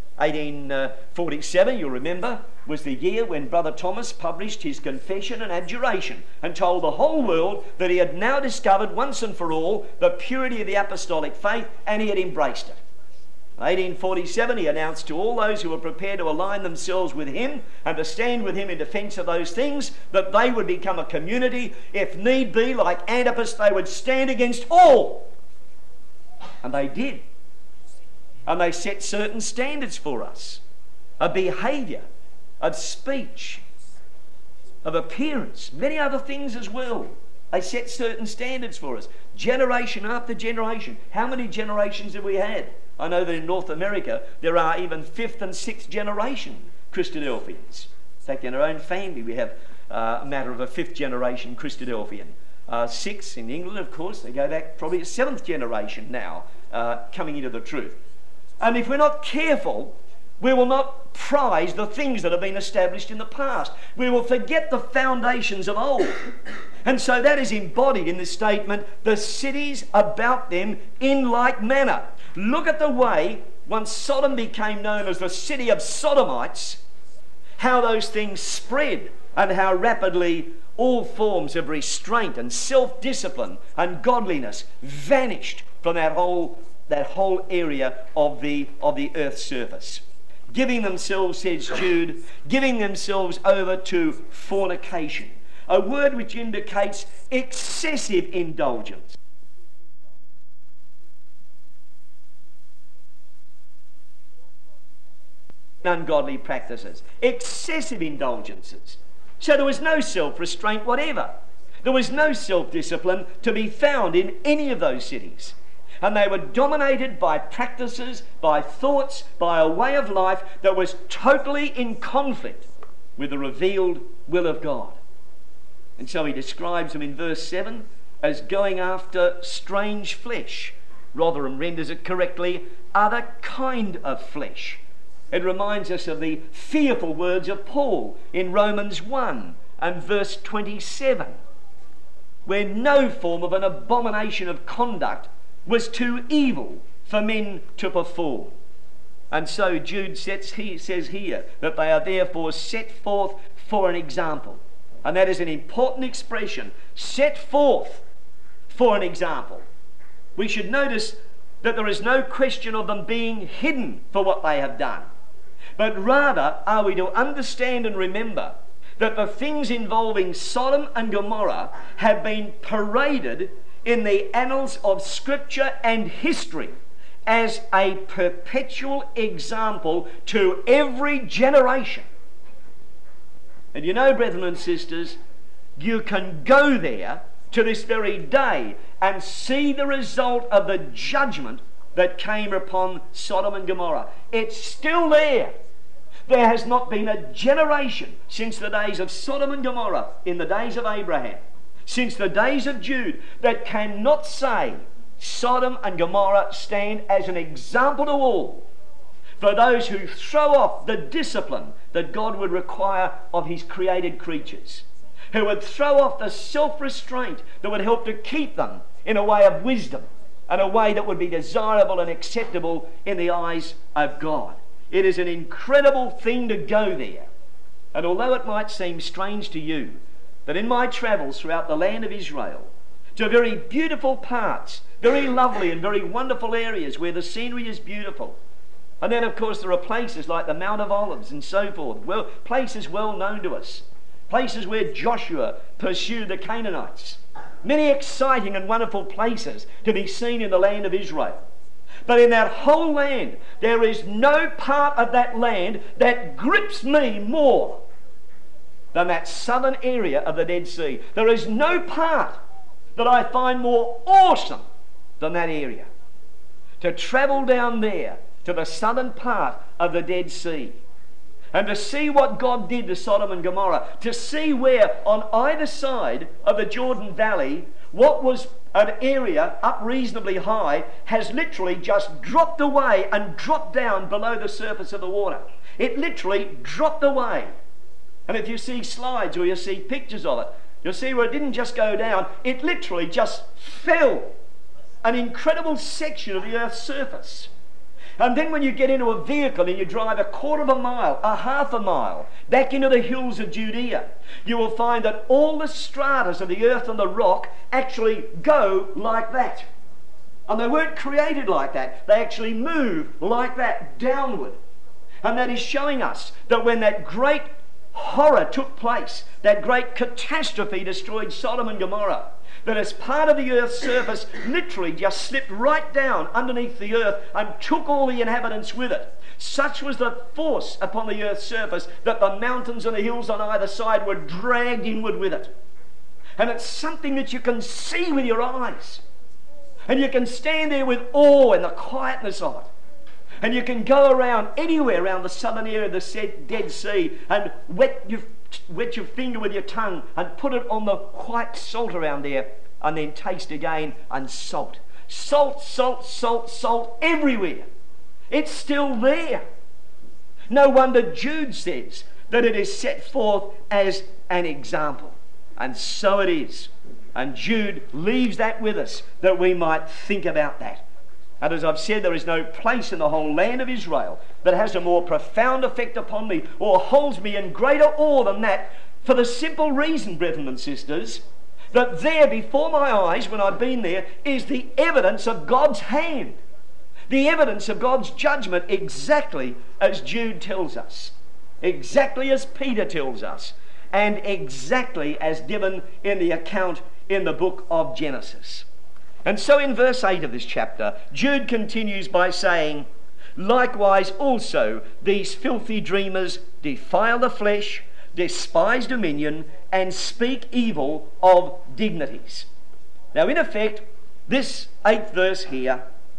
1847, you'll remember, was the year when Brother Thomas published his Confession and Abjuration and told the whole world that he had now discovered once and for all the purity of the apostolic faith, and he had embraced it. In 1847, he announced to all those who were prepared to align themselves with him and to stand with him in defence of those things that they would become a community. If need be, like Antipas, they would stand against all. And they did. And they set certain standards for us, of behaviour, of speech, of appearance, many other things as well. They set certain standards for us, generation after generation. How many generations have we had? I know that in North America there are even 5th and 6th generation Christadelphians. In fact, in our own family we have a matter of a 5th generation Christadelphian. 6 in England, of course, they go back probably a 7th generation now coming into the truth. And if we're not careful, we will not prize the things that have been established in the past. We will forget the foundations of old. And so that is embodied in the statement, the cities about them in like manner. Look at the way, once Sodom became known as the city of Sodomites, how those things spread and how rapidly all forms of restraint and self-discipline and godliness vanished from that whole area of the earth's surface. Giving themselves, says Jude, giving themselves over to fornication, a word which indicates excessive indulgence. Ungodly practices, excessive indulgences. So there was no self-restraint whatever. There was no self-discipline to be found in any of those cities. And they were dominated by practices, by thoughts, by a way of life that was totally in conflict with the revealed will of God. And so he describes them in verse 7 as going after strange flesh. Rotherham renders it correctly, other kind of flesh. It reminds us of the fearful words of Paul in Romans 1 and verse 27, where no form of an abomination of conduct was too evil for men to perform. And so Jude says here that they are therefore set forth for an example. And that is an important expression, set forth for an example. We should notice that there is no question of them being hidden for what they have done, but rather are we to understand and remember that the things involving Sodom and Gomorrah have been paraded in the annals of Scripture and history as a perpetual example to every generation. And you know, brethren and sisters, you can go there to this very day and see the result of the judgment that came upon Sodom and Gomorrah. It's still there. There has not been a generation since the days of Sodom and Gomorrah, in the days of Abraham, since the days of Jude, that cannot say Sodom and Gomorrah stand as an example to all for those who throw off the discipline that God would require of his created creatures, who would throw off the self-restraint that would help to keep them in a way of wisdom and a way that would be desirable and acceptable in the eyes of God. It is an incredible thing to go there. And although it might seem strange to you that in my travels throughout the land of Israel, to very beautiful parts, very lovely and very wonderful areas where the scenery is beautiful, and then of course there are places like the Mount of Olives and so forth, well, places well known to us, places where Joshua pursued the Canaanites, many exciting and wonderful places to be seen in the land of Israel. But in that whole land, there is no part of that land that grips me more than that southern area of the Dead Sea. There is no part that I find more awesome than that area. To travel down there to the southern part of the Dead Sea and to see what God did to Sodom and Gomorrah, to see where on either side of the Jordan Valley, what was an area up reasonably high has literally just dropped away and dropped down below the surface of the water. It literally dropped away. And if you see slides or you see pictures of it, you'll see where it didn't just go down, it literally just fell. An incredible section of the earth's surface. And then when you get into a vehicle and you drive a quarter of a mile, a half a mile, back into the hills of Judea, you will find that all the stratas of the earth and the rock actually go like that. And they weren't created like that. They actually move like that, downward. And that is showing us that when that great horror took place, that great catastrophe destroyed Sodom and Gomorrah, that as part of the earth's surface literally just slipped right down underneath the earth and took all the inhabitants with it. Such was the force upon the earth's surface that the mountains and the hills on either side were dragged inward with it. And it's something that you can see with your eyes. And you can stand there with awe in the quietness of it. And you can go around anywhere around the southern area of the Dead Sea and wet your finger with your tongue and put it on the white salt around there and then taste again, and salt. Salt, salt, salt, salt everywhere. It's still there. No wonder Jude says that it is set forth as an example. And so it is. And Jude leaves that with us that we might think about that. And as I've said, there is no place in the whole land of Israel that has a more profound effect upon me or holds me in greater awe than that, for the simple reason, brethren and sisters, that there before my eyes when I've been there is the evidence of God's hand, the evidence of God's judgment, exactly as Jude tells us, exactly as Peter tells us, and exactly as given in the account in the book of Genesis. And so in verse 8 of this chapter, Jude continues by saying, likewise also these filthy dreamers defile the flesh, despise dominion, and speak evil of dignities. Now in effect, this 8th verse here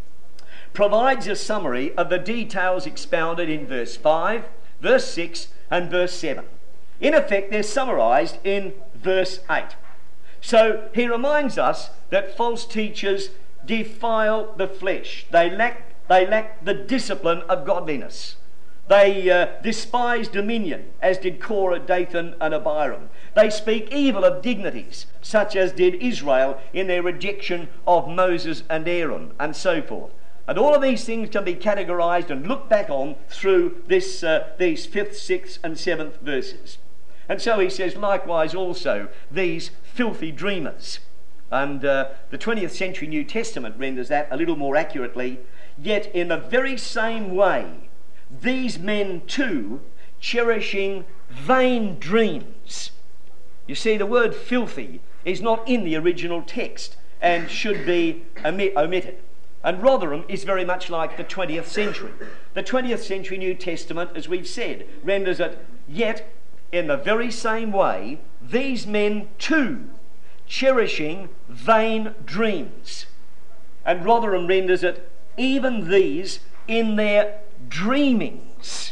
provides a summary of the details expounded in verse 5, verse 6 and verse 7. In effect, they're summarized in verse 8. So he reminds us that false teachers defile the flesh. They lack the discipline of godliness. They despise dominion, as did Korah, Dathan and Abiram. They speak evil of dignities, such as did Israel in their rejection of Moses and Aaron, and so forth. And all of these things can be categorized and looked back on through these 5th, 6th and 7th verses. And so he says, likewise also, these filthy dreamers. And the 20th century New Testament renders that a little more accurately. Yet in the very same way, these men too, cherishing vain dreams. You see, the word filthy is not in the original text and should be omitted. And Rotherham is very much like the 20th century. The 20th century New Testament, as we've said, renders it, yet in the very same way, these men too, cherishing vain dreams. And Rotherham renders it, even these in their dreamings.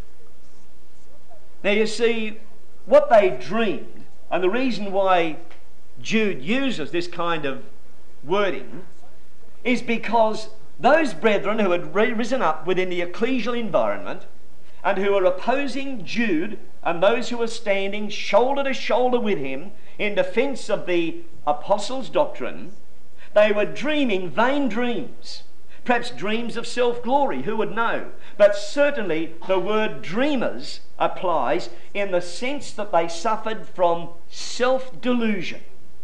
Now you see, what they dreamed, and the reason why Jude uses this kind of wording, is because those brethren who had risen up within the ecclesial environment and who were opposing Jude and those who were standing shoulder to shoulder with him in defence of the apostles' doctrine, they were dreaming vain dreams. Perhaps dreams of self-glory, who would know? But certainly the word dreamers applies in the sense that they suffered from self-delusion.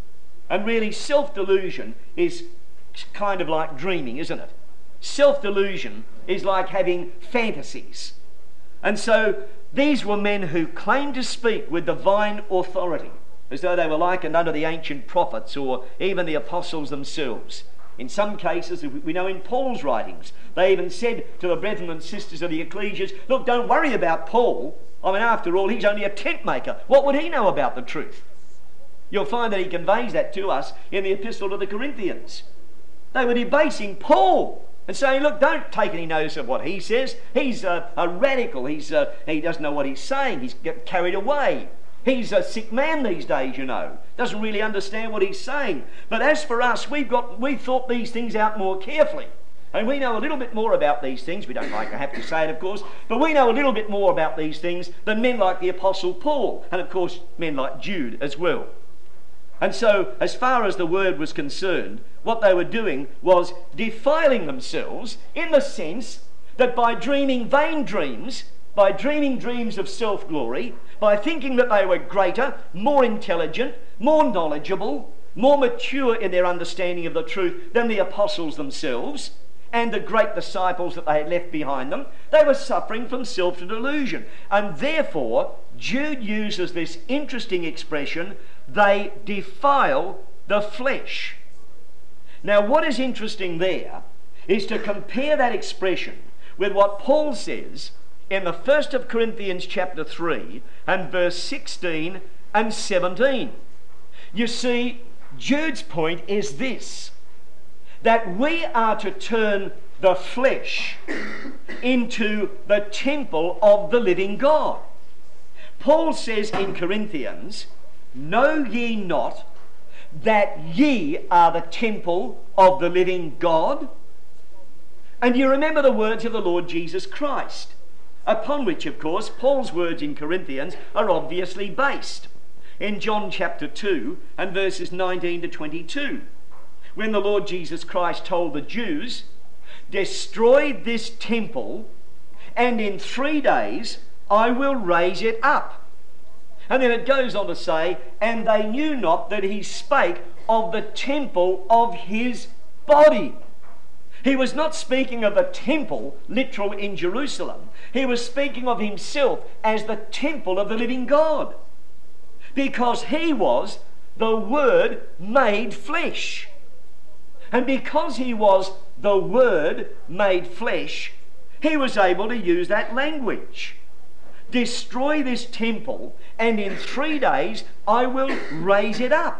And really self-delusion is kind of like dreaming, isn't it? Self-delusion is like having fantasies. And so these were men who claimed to speak with divine authority, as though they were likened unto the ancient prophets or even the apostles themselves. In some cases, we know in Paul's writings, they even said to the brethren and sisters of the ecclesias, look, don't worry about Paul. I mean, after all, he's only a tent maker. What would he know about the truth? You'll find that he conveys that to us in the epistle to the Corinthians. They were debasing Paul and saying, look, don't take any notice of what he says. He's a radical. He doesn't know what he's saying. He's carried away. He's a sick man these days, you know. Doesn't really understand what he's saying. But as for us, we've thought these things out more carefully. And we know a little bit more about these things. We don't like to have to say it, of course. But we know a little bit more about these things than men like the Apostle Paul. And, of course, men like Jude as well. And so, as far as the word was concerned, what they were doing was defiling themselves in the sense that by dreaming vain dreams, by dreaming dreams of self-glory, by thinking that they were greater, more intelligent, more knowledgeable, more mature in their understanding of the truth than the apostles themselves and the great disciples that they had left behind them, they were suffering from self-delusion. And therefore, Jude uses this interesting expression, they defile the flesh. Now, what is interesting there is to compare that expression with what Paul says in the 1st of Corinthians chapter 3 and verse 16 and 17. You see, Jude's point is this, that we are to turn the flesh into the temple of the living God. Paul says in Corinthians, know ye not that ye are the temple of the living God? And you remember the words of the Lord Jesus Christ, upon which, of course, Paul's words in Corinthians are obviously based. In John chapter 2 and verses 19 to 22, when the Lord Jesus Christ told the Jews, destroy this temple, and in 3 days I will raise it up. And then it goes on to say, and they knew not that he spake of the temple of his body. He was not speaking of a temple, literal in Jerusalem. He was speaking of himself as the temple of the living God, because he was the Word made flesh. And because he was the Word made flesh, he was able to use that language. Destroy this temple, and in 3 days I will raise it up.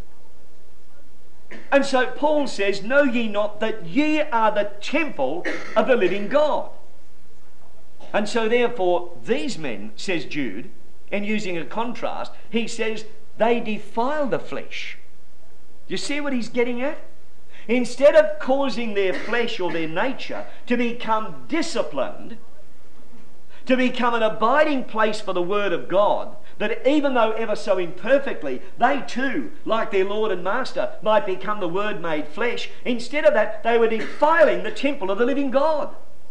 And so Paul says, know ye not that ye are the temple of the living God? And so therefore these men, says Jude, and using a contrast, he says they defile the flesh. You see what he's getting at? Instead of causing their flesh or their nature to become disciplined, to become an abiding place for the Word of God, that even though ever so imperfectly, they too, like their Lord and Master, might become the Word made flesh. Instead of that, they were defiling the temple of the living God.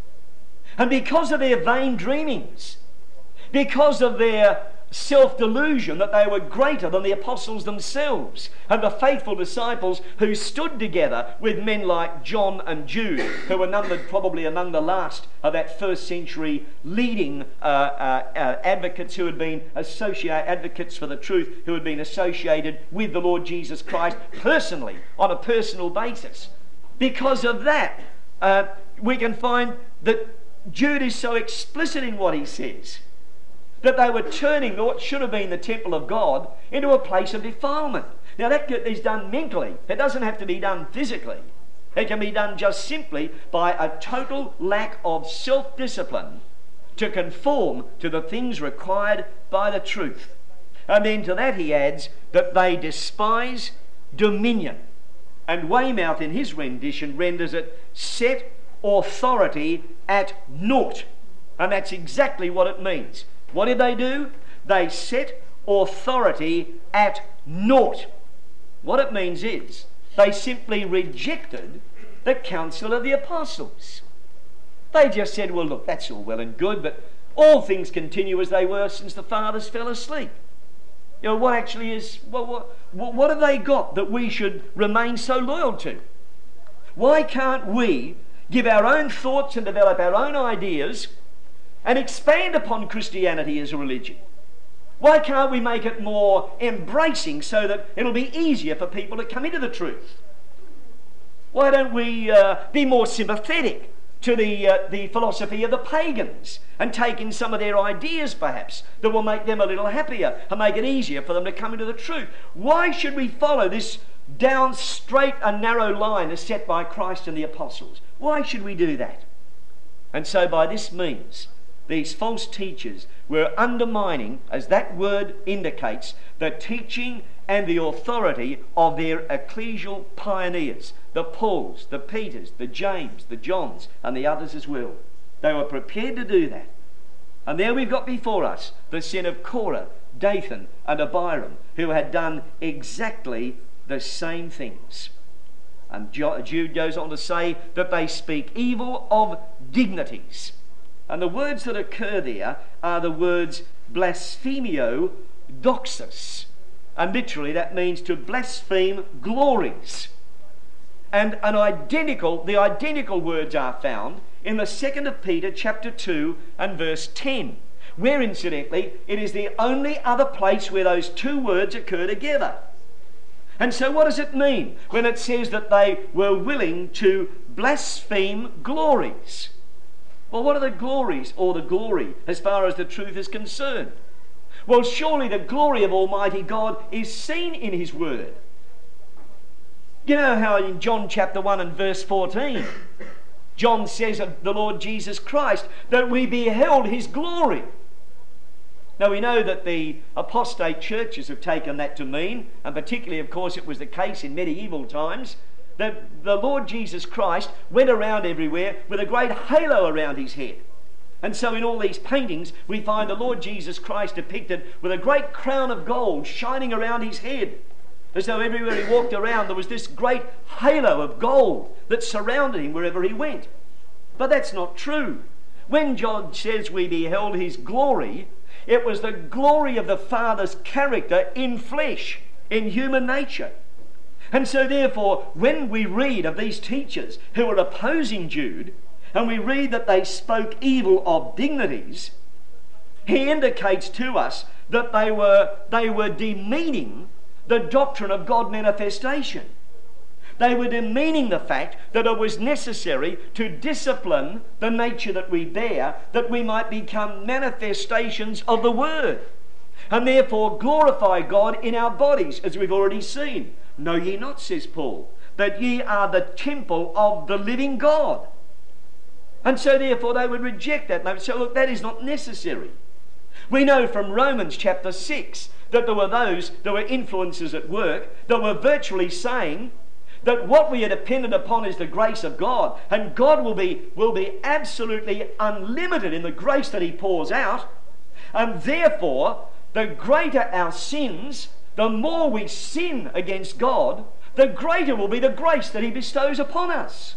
And because of their vain dreamings, because of their self-delusion that they were greater than the apostles themselves and the faithful disciples who stood together with men like John and Jude, who were numbered probably among the last of that first century leading advocates who had been advocates for the truth, who had been associated with the Lord Jesus Christ personally, on a personal basis. Because of that, we can find that Jude is so explicit in what he says, that they were turning what should have been the temple of God into a place of defilement. Now that is done mentally. It doesn't have to be done physically. It can be done just simply by a total lack of self-discipline to conform to the things required by the truth. And then to that he adds that they despise dominion. And Weymouth in his rendition renders it set authority at naught. And that's exactly what it means. What did they do? They set authority at naught. What it means is they simply rejected the counsel of the apostles. They just said, well, look, that's all well and good, but all things continue as they were since the fathers fell asleep. You know, what actually is, what have they got that we should remain so loyal to? Why can't we give our own thoughts and develop our own ideas and expand upon Christianity as a religion? Why can't we make it more embracing so that it'll be easier for people to come into the truth? Why don't we be more sympathetic to the philosophy of the pagans and take in some of their ideas perhaps that will make them a little happier and make it easier for them to come into the truth? Why should we follow this down straight and narrow line as set by Christ and the apostles? Why should we do that? And so by this means, these false teachers were undermining, as that word indicates, the teaching and the authority of their ecclesial pioneers, the Pauls, the Peters, the James, the Johns, and the others as well. They were prepared to do that. And there we've got before us the sin of Korah, Dathan, and Abiram, who had done exactly the same things. And Jude goes on to say that they speak evil of dignities. And the words that occur there are the words blasphemio doxis. And literally that means to blaspheme glories. And the identical words are found in the 2nd of Peter chapter 2 and verse 10, where incidentally it is the only other place where those two words occur together. And so what does it mean when it says that they were willing to blaspheme glories? Well, what are the glories or the glory as far as the truth is concerned? Well, surely the glory of Almighty God is seen in His Word. You know how in John chapter 1 and verse 14, John says of the Lord Jesus Christ that we beheld His glory. Now we know that the apostate churches have taken that to mean, and particularly of course it was the case in medieval times, that the Lord Jesus Christ went around everywhere with a great halo around His head. And so in all these paintings we find the Lord Jesus Christ depicted with a great crown of gold shining around His head, as though everywhere He walked around there was this great halo of gold that surrounded Him wherever He went. But that's not true. When John says we beheld His glory, it was the glory of the Father's character in flesh, in human nature. And so therefore, when we read of these teachers who were opposing Jude, and we read that they spoke evil of dignities, he indicates to us that they were demeaning the doctrine of God manifestation. They were demeaning the fact that it was necessary to discipline the nature that we bear, that we might become manifestations of the Word, and therefore glorify God in our bodies, as we've already seen. Know ye not, says Paul, that ye are the temple of the living God. And so therefore they would reject that. And they would say, look, that is not necessary. We know from Romans chapter 6 that there were those, there were influences at work that were virtually saying that what we are dependent upon is the grace of God, and God will be absolutely unlimited in the grace that He pours out, and therefore the greater our sins, the more we sin against God, the greater will be the grace that He bestows upon us.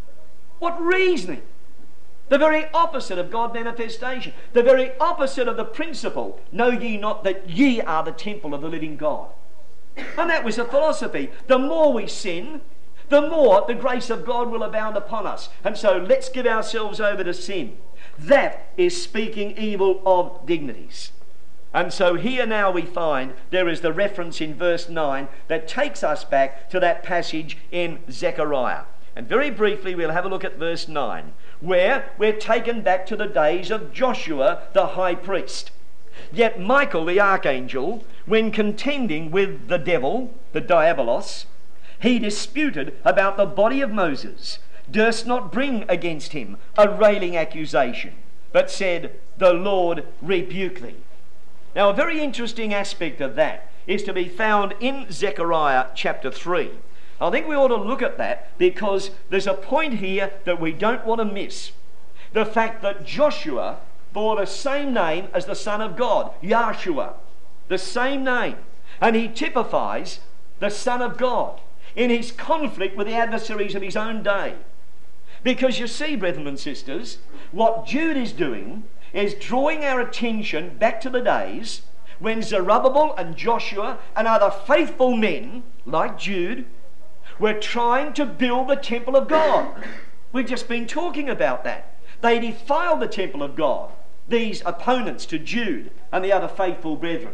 What reasoning! The very opposite of God manifestation. The very opposite of the principle, know ye not that ye are the temple of the living God. And that was a philosophy. The more we sin, the more the grace of God will abound upon us. And so let's give ourselves over to sin. That is speaking evil of dignities. And so here now we find there is the reference in verse 9 that takes us back to that passage in Zechariah. And very briefly we'll have a look at verse 9, where we're taken back to the days of Joshua the high priest. Yet Michael the archangel, when contending with the devil, the diabolos, he disputed about the body of Moses, durst not bring against him a railing accusation, but said, the Lord rebuke thee. Now a very interesting aspect of that is to be found in Zechariah chapter 3. I think we ought to look at that because there's a point here that we don't want to miss. The fact that Joshua bore the same name as the Son of God, Yahshua, the same name. And he typifies the Son of God in his conflict with the adversaries of his own day. Because you see, brethren and sisters, what Jude is doing is drawing our attention back to the days when Zerubbabel and Joshua and other faithful men, like Jude, were trying to build the temple of God. We've just been talking about that. They defiled the temple of God, these opponents to Jude and the other faithful brethren.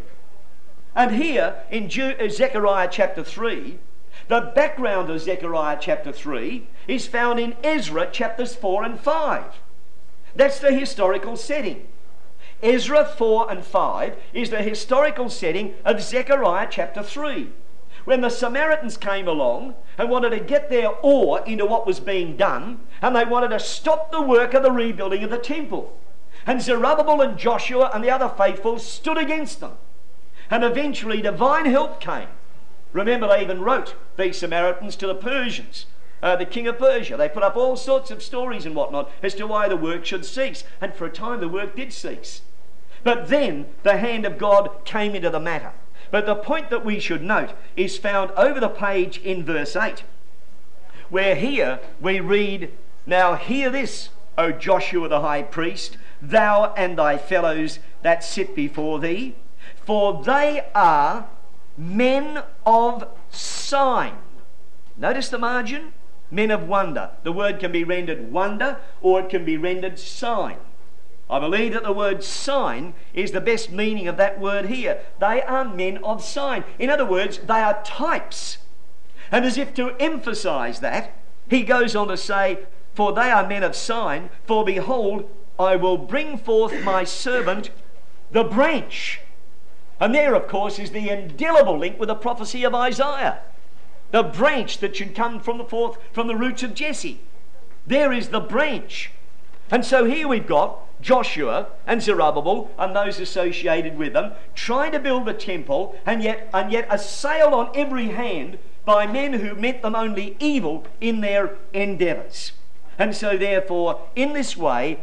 And here in Zechariah chapter 3, the background of Zechariah chapter 3 is found in Ezra chapters 4 and 5. That's the historical setting. Ezra 4 and 5 is the historical setting of Zechariah chapter 3. When the Samaritans came along and wanted to get their oar into what was being done, and they wanted to stop the work of the rebuilding of the temple. And Zerubbabel and Joshua and the other faithful stood against them. And eventually divine help came. Remember, they even wrote, these Samaritans, to the Persians, the king of Persia. They put up all sorts of stories and whatnot as to why the work should cease. And for a time the work did cease. But then the hand of God came into the matter. But the point that we should note is found over the page in verse 8, where here we read, now hear this, O Joshua the high priest, thou and thy fellows that sit before thee, for they are men of sign. Notice the margin, men of wonder. The word can be rendered wonder or it can be rendered sign. I believe that the word sign is the best meaning of that word here. They are men of sign. In other words, they are types. And as if to emphasize that, he goes on to say, for they are men of sign, for behold, I will bring forth my servant, the branch. And there, of course, is the indelible link with the prophecy of Isaiah. The branch that should come from the roots of Jesse. There is the branch. And so here we've got Joshua and Zerubbabel and those associated with them trying to build the temple, and yet assailed on every hand by men who meant them only evil in their endeavours. And so therefore, in this way,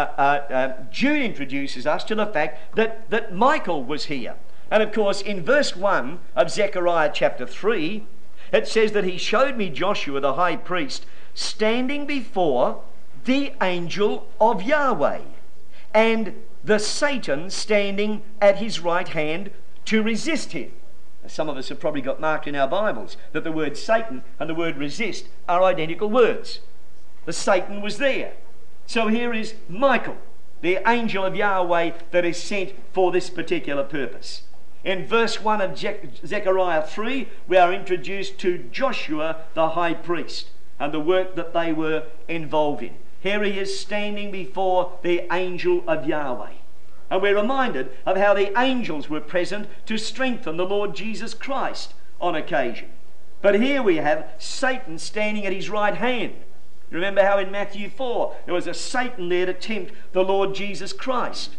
Jude introduces us to the fact that Michael was here. And of course, in verse 1 of Zechariah chapter 3, it says that he showed me Joshua the high priest standing before the angel of Yahweh, and the Satan standing at his right hand to resist him. Some of us have probably got marked in our Bibles that the word Satan and the word resist are identical words. The Satan was there. So here is Michael, the angel of Yahweh that is sent for this particular purpose. In verse 1 of Zechariah 3, we are introduced to Joshua the high priest and the work that they were involved in. Here he is standing before the angel of Yahweh. And we're reminded of how the angels were present to strengthen the Lord Jesus Christ on occasion. But here we have Satan standing at his right hand. Remember how in Matthew 4 there was a Satan there to tempt the Lord Jesus Christ.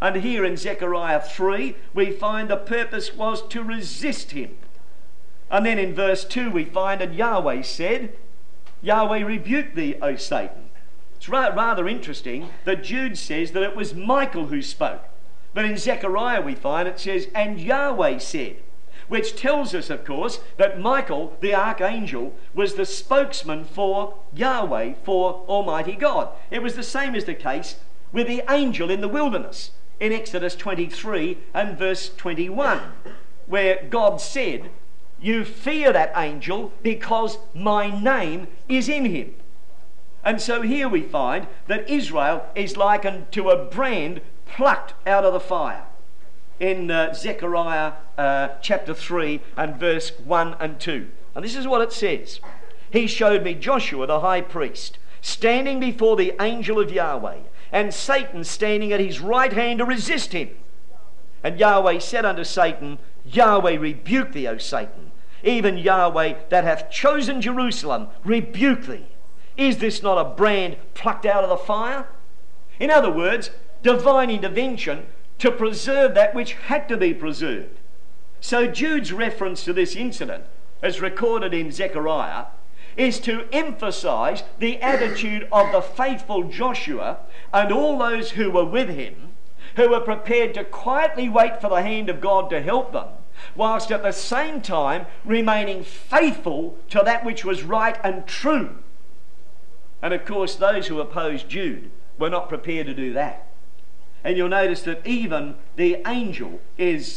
And here in Zechariah 3, we find the purpose was to resist him. And then in verse 2, we find that Yahweh said, Yahweh rebuked thee, O Satan. It's rather interesting that Jude says that it was Michael who spoke. But in Zechariah we find it says, and Yahweh said, which tells us, of course, that Michael, the archangel, was the spokesman for Yahweh, for Almighty God. It was the same as the case with the angel in the wilderness in Exodus 23 and verse 21, where God said, you fear that angel because my name is in him. And so here we find that Israel is likened to a brand plucked out of the fire. In Zechariah chapter 3 and verse 1 and 2. And this is what it says. He showed me Joshua the high priest, standing before the angel of Yahweh, and Satan standing at his right hand to resist him. And Yahweh said unto Satan, Yahweh rebuke thee, O Satan. Even Yahweh that hath chosen Jerusalem, rebuke thee. Is this not a brand plucked out of the fire? In other words, divine intervention to preserve that which had to be preserved. So Jude's reference to this incident, as recorded in Zechariah, is to emphasize the attitude of the faithful Joshua and all those who were with him, who were prepared to quietly wait for the hand of God to help them, whilst at the same time remaining faithful to that which was right and true. And of course those who opposed Jude were not prepared to do that. And you'll notice that even the angel is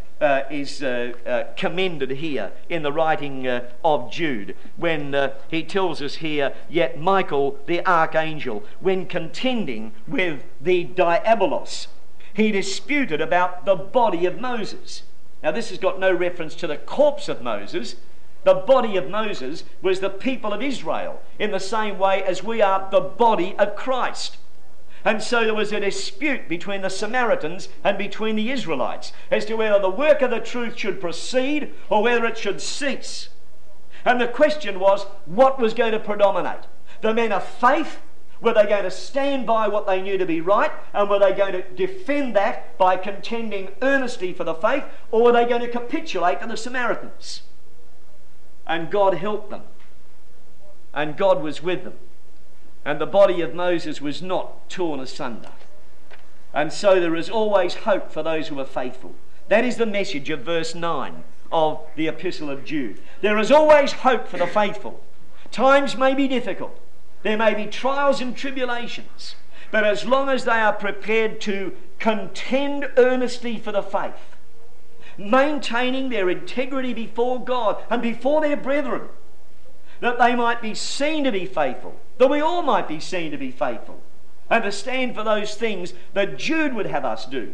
commended here in the writing of Jude, when he tells us here, yet Michael the archangel, when contending with the diabolos, he disputed about the body of Moses. Now this has got no reference to the corpse of Moses. The body of Moses was the people of Israel, in the same way as we are the body of Christ. And so there was a dispute between the Samaritans and between the Israelites as to whether the work of the truth should proceed or whether it should cease. And the question was, what was going to predominate? The men of faith, were they going to stand by what they knew to be right, and were they going to defend that by contending earnestly for the faith, or were they going to capitulate to the Samaritans? And God helped them, and God was with them. And the body of Moses was not torn asunder. And so there is always hope for those who are faithful. That is the message of verse 9 of the Epistle of Jude. There is always hope for the faithful. Times may be difficult. There may be trials and tribulations. But as long as they are prepared to contend earnestly for the faith, maintaining their integrity before God and before their brethren, that they might be seen to be faithful, that we all might be seen to be faithful, and to stand for those things that Jude would have us do.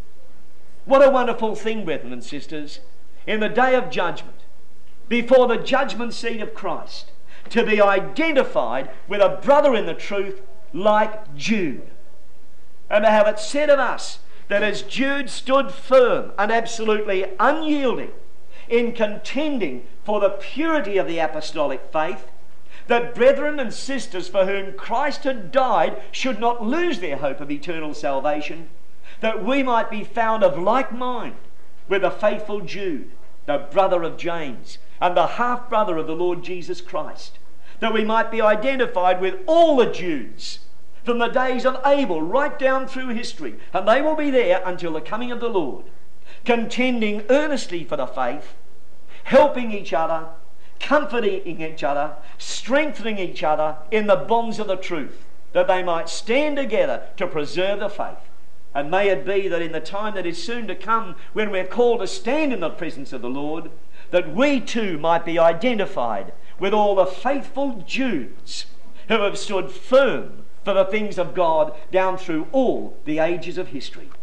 What a wonderful thing, brethren and sisters, in the day of judgment, before the judgment seat of Christ, to be identified with a brother in the truth like Jude, and to have it said of us that as Jude stood firm and absolutely unyielding in contending for the purity of the apostolic faith, that brethren and sisters for whom Christ had died should not lose their hope of eternal salvation, that we might be found of like mind with the faithful Jude, the brother of James, and the half-brother of the Lord Jesus Christ, that we might be identified with all the Judes from the days of Abel right down through history, and they will be there until the coming of the Lord, contending earnestly for the faith, helping each other, comforting each other, strengthening each other in the bonds of the truth, that they might stand together to preserve the faith. And may it be that in the time that is soon to come, when we're called to stand in the presence of the Lord, that we too might be identified with all the faithful Judes who have stood firm for the things of God down through all the ages of history.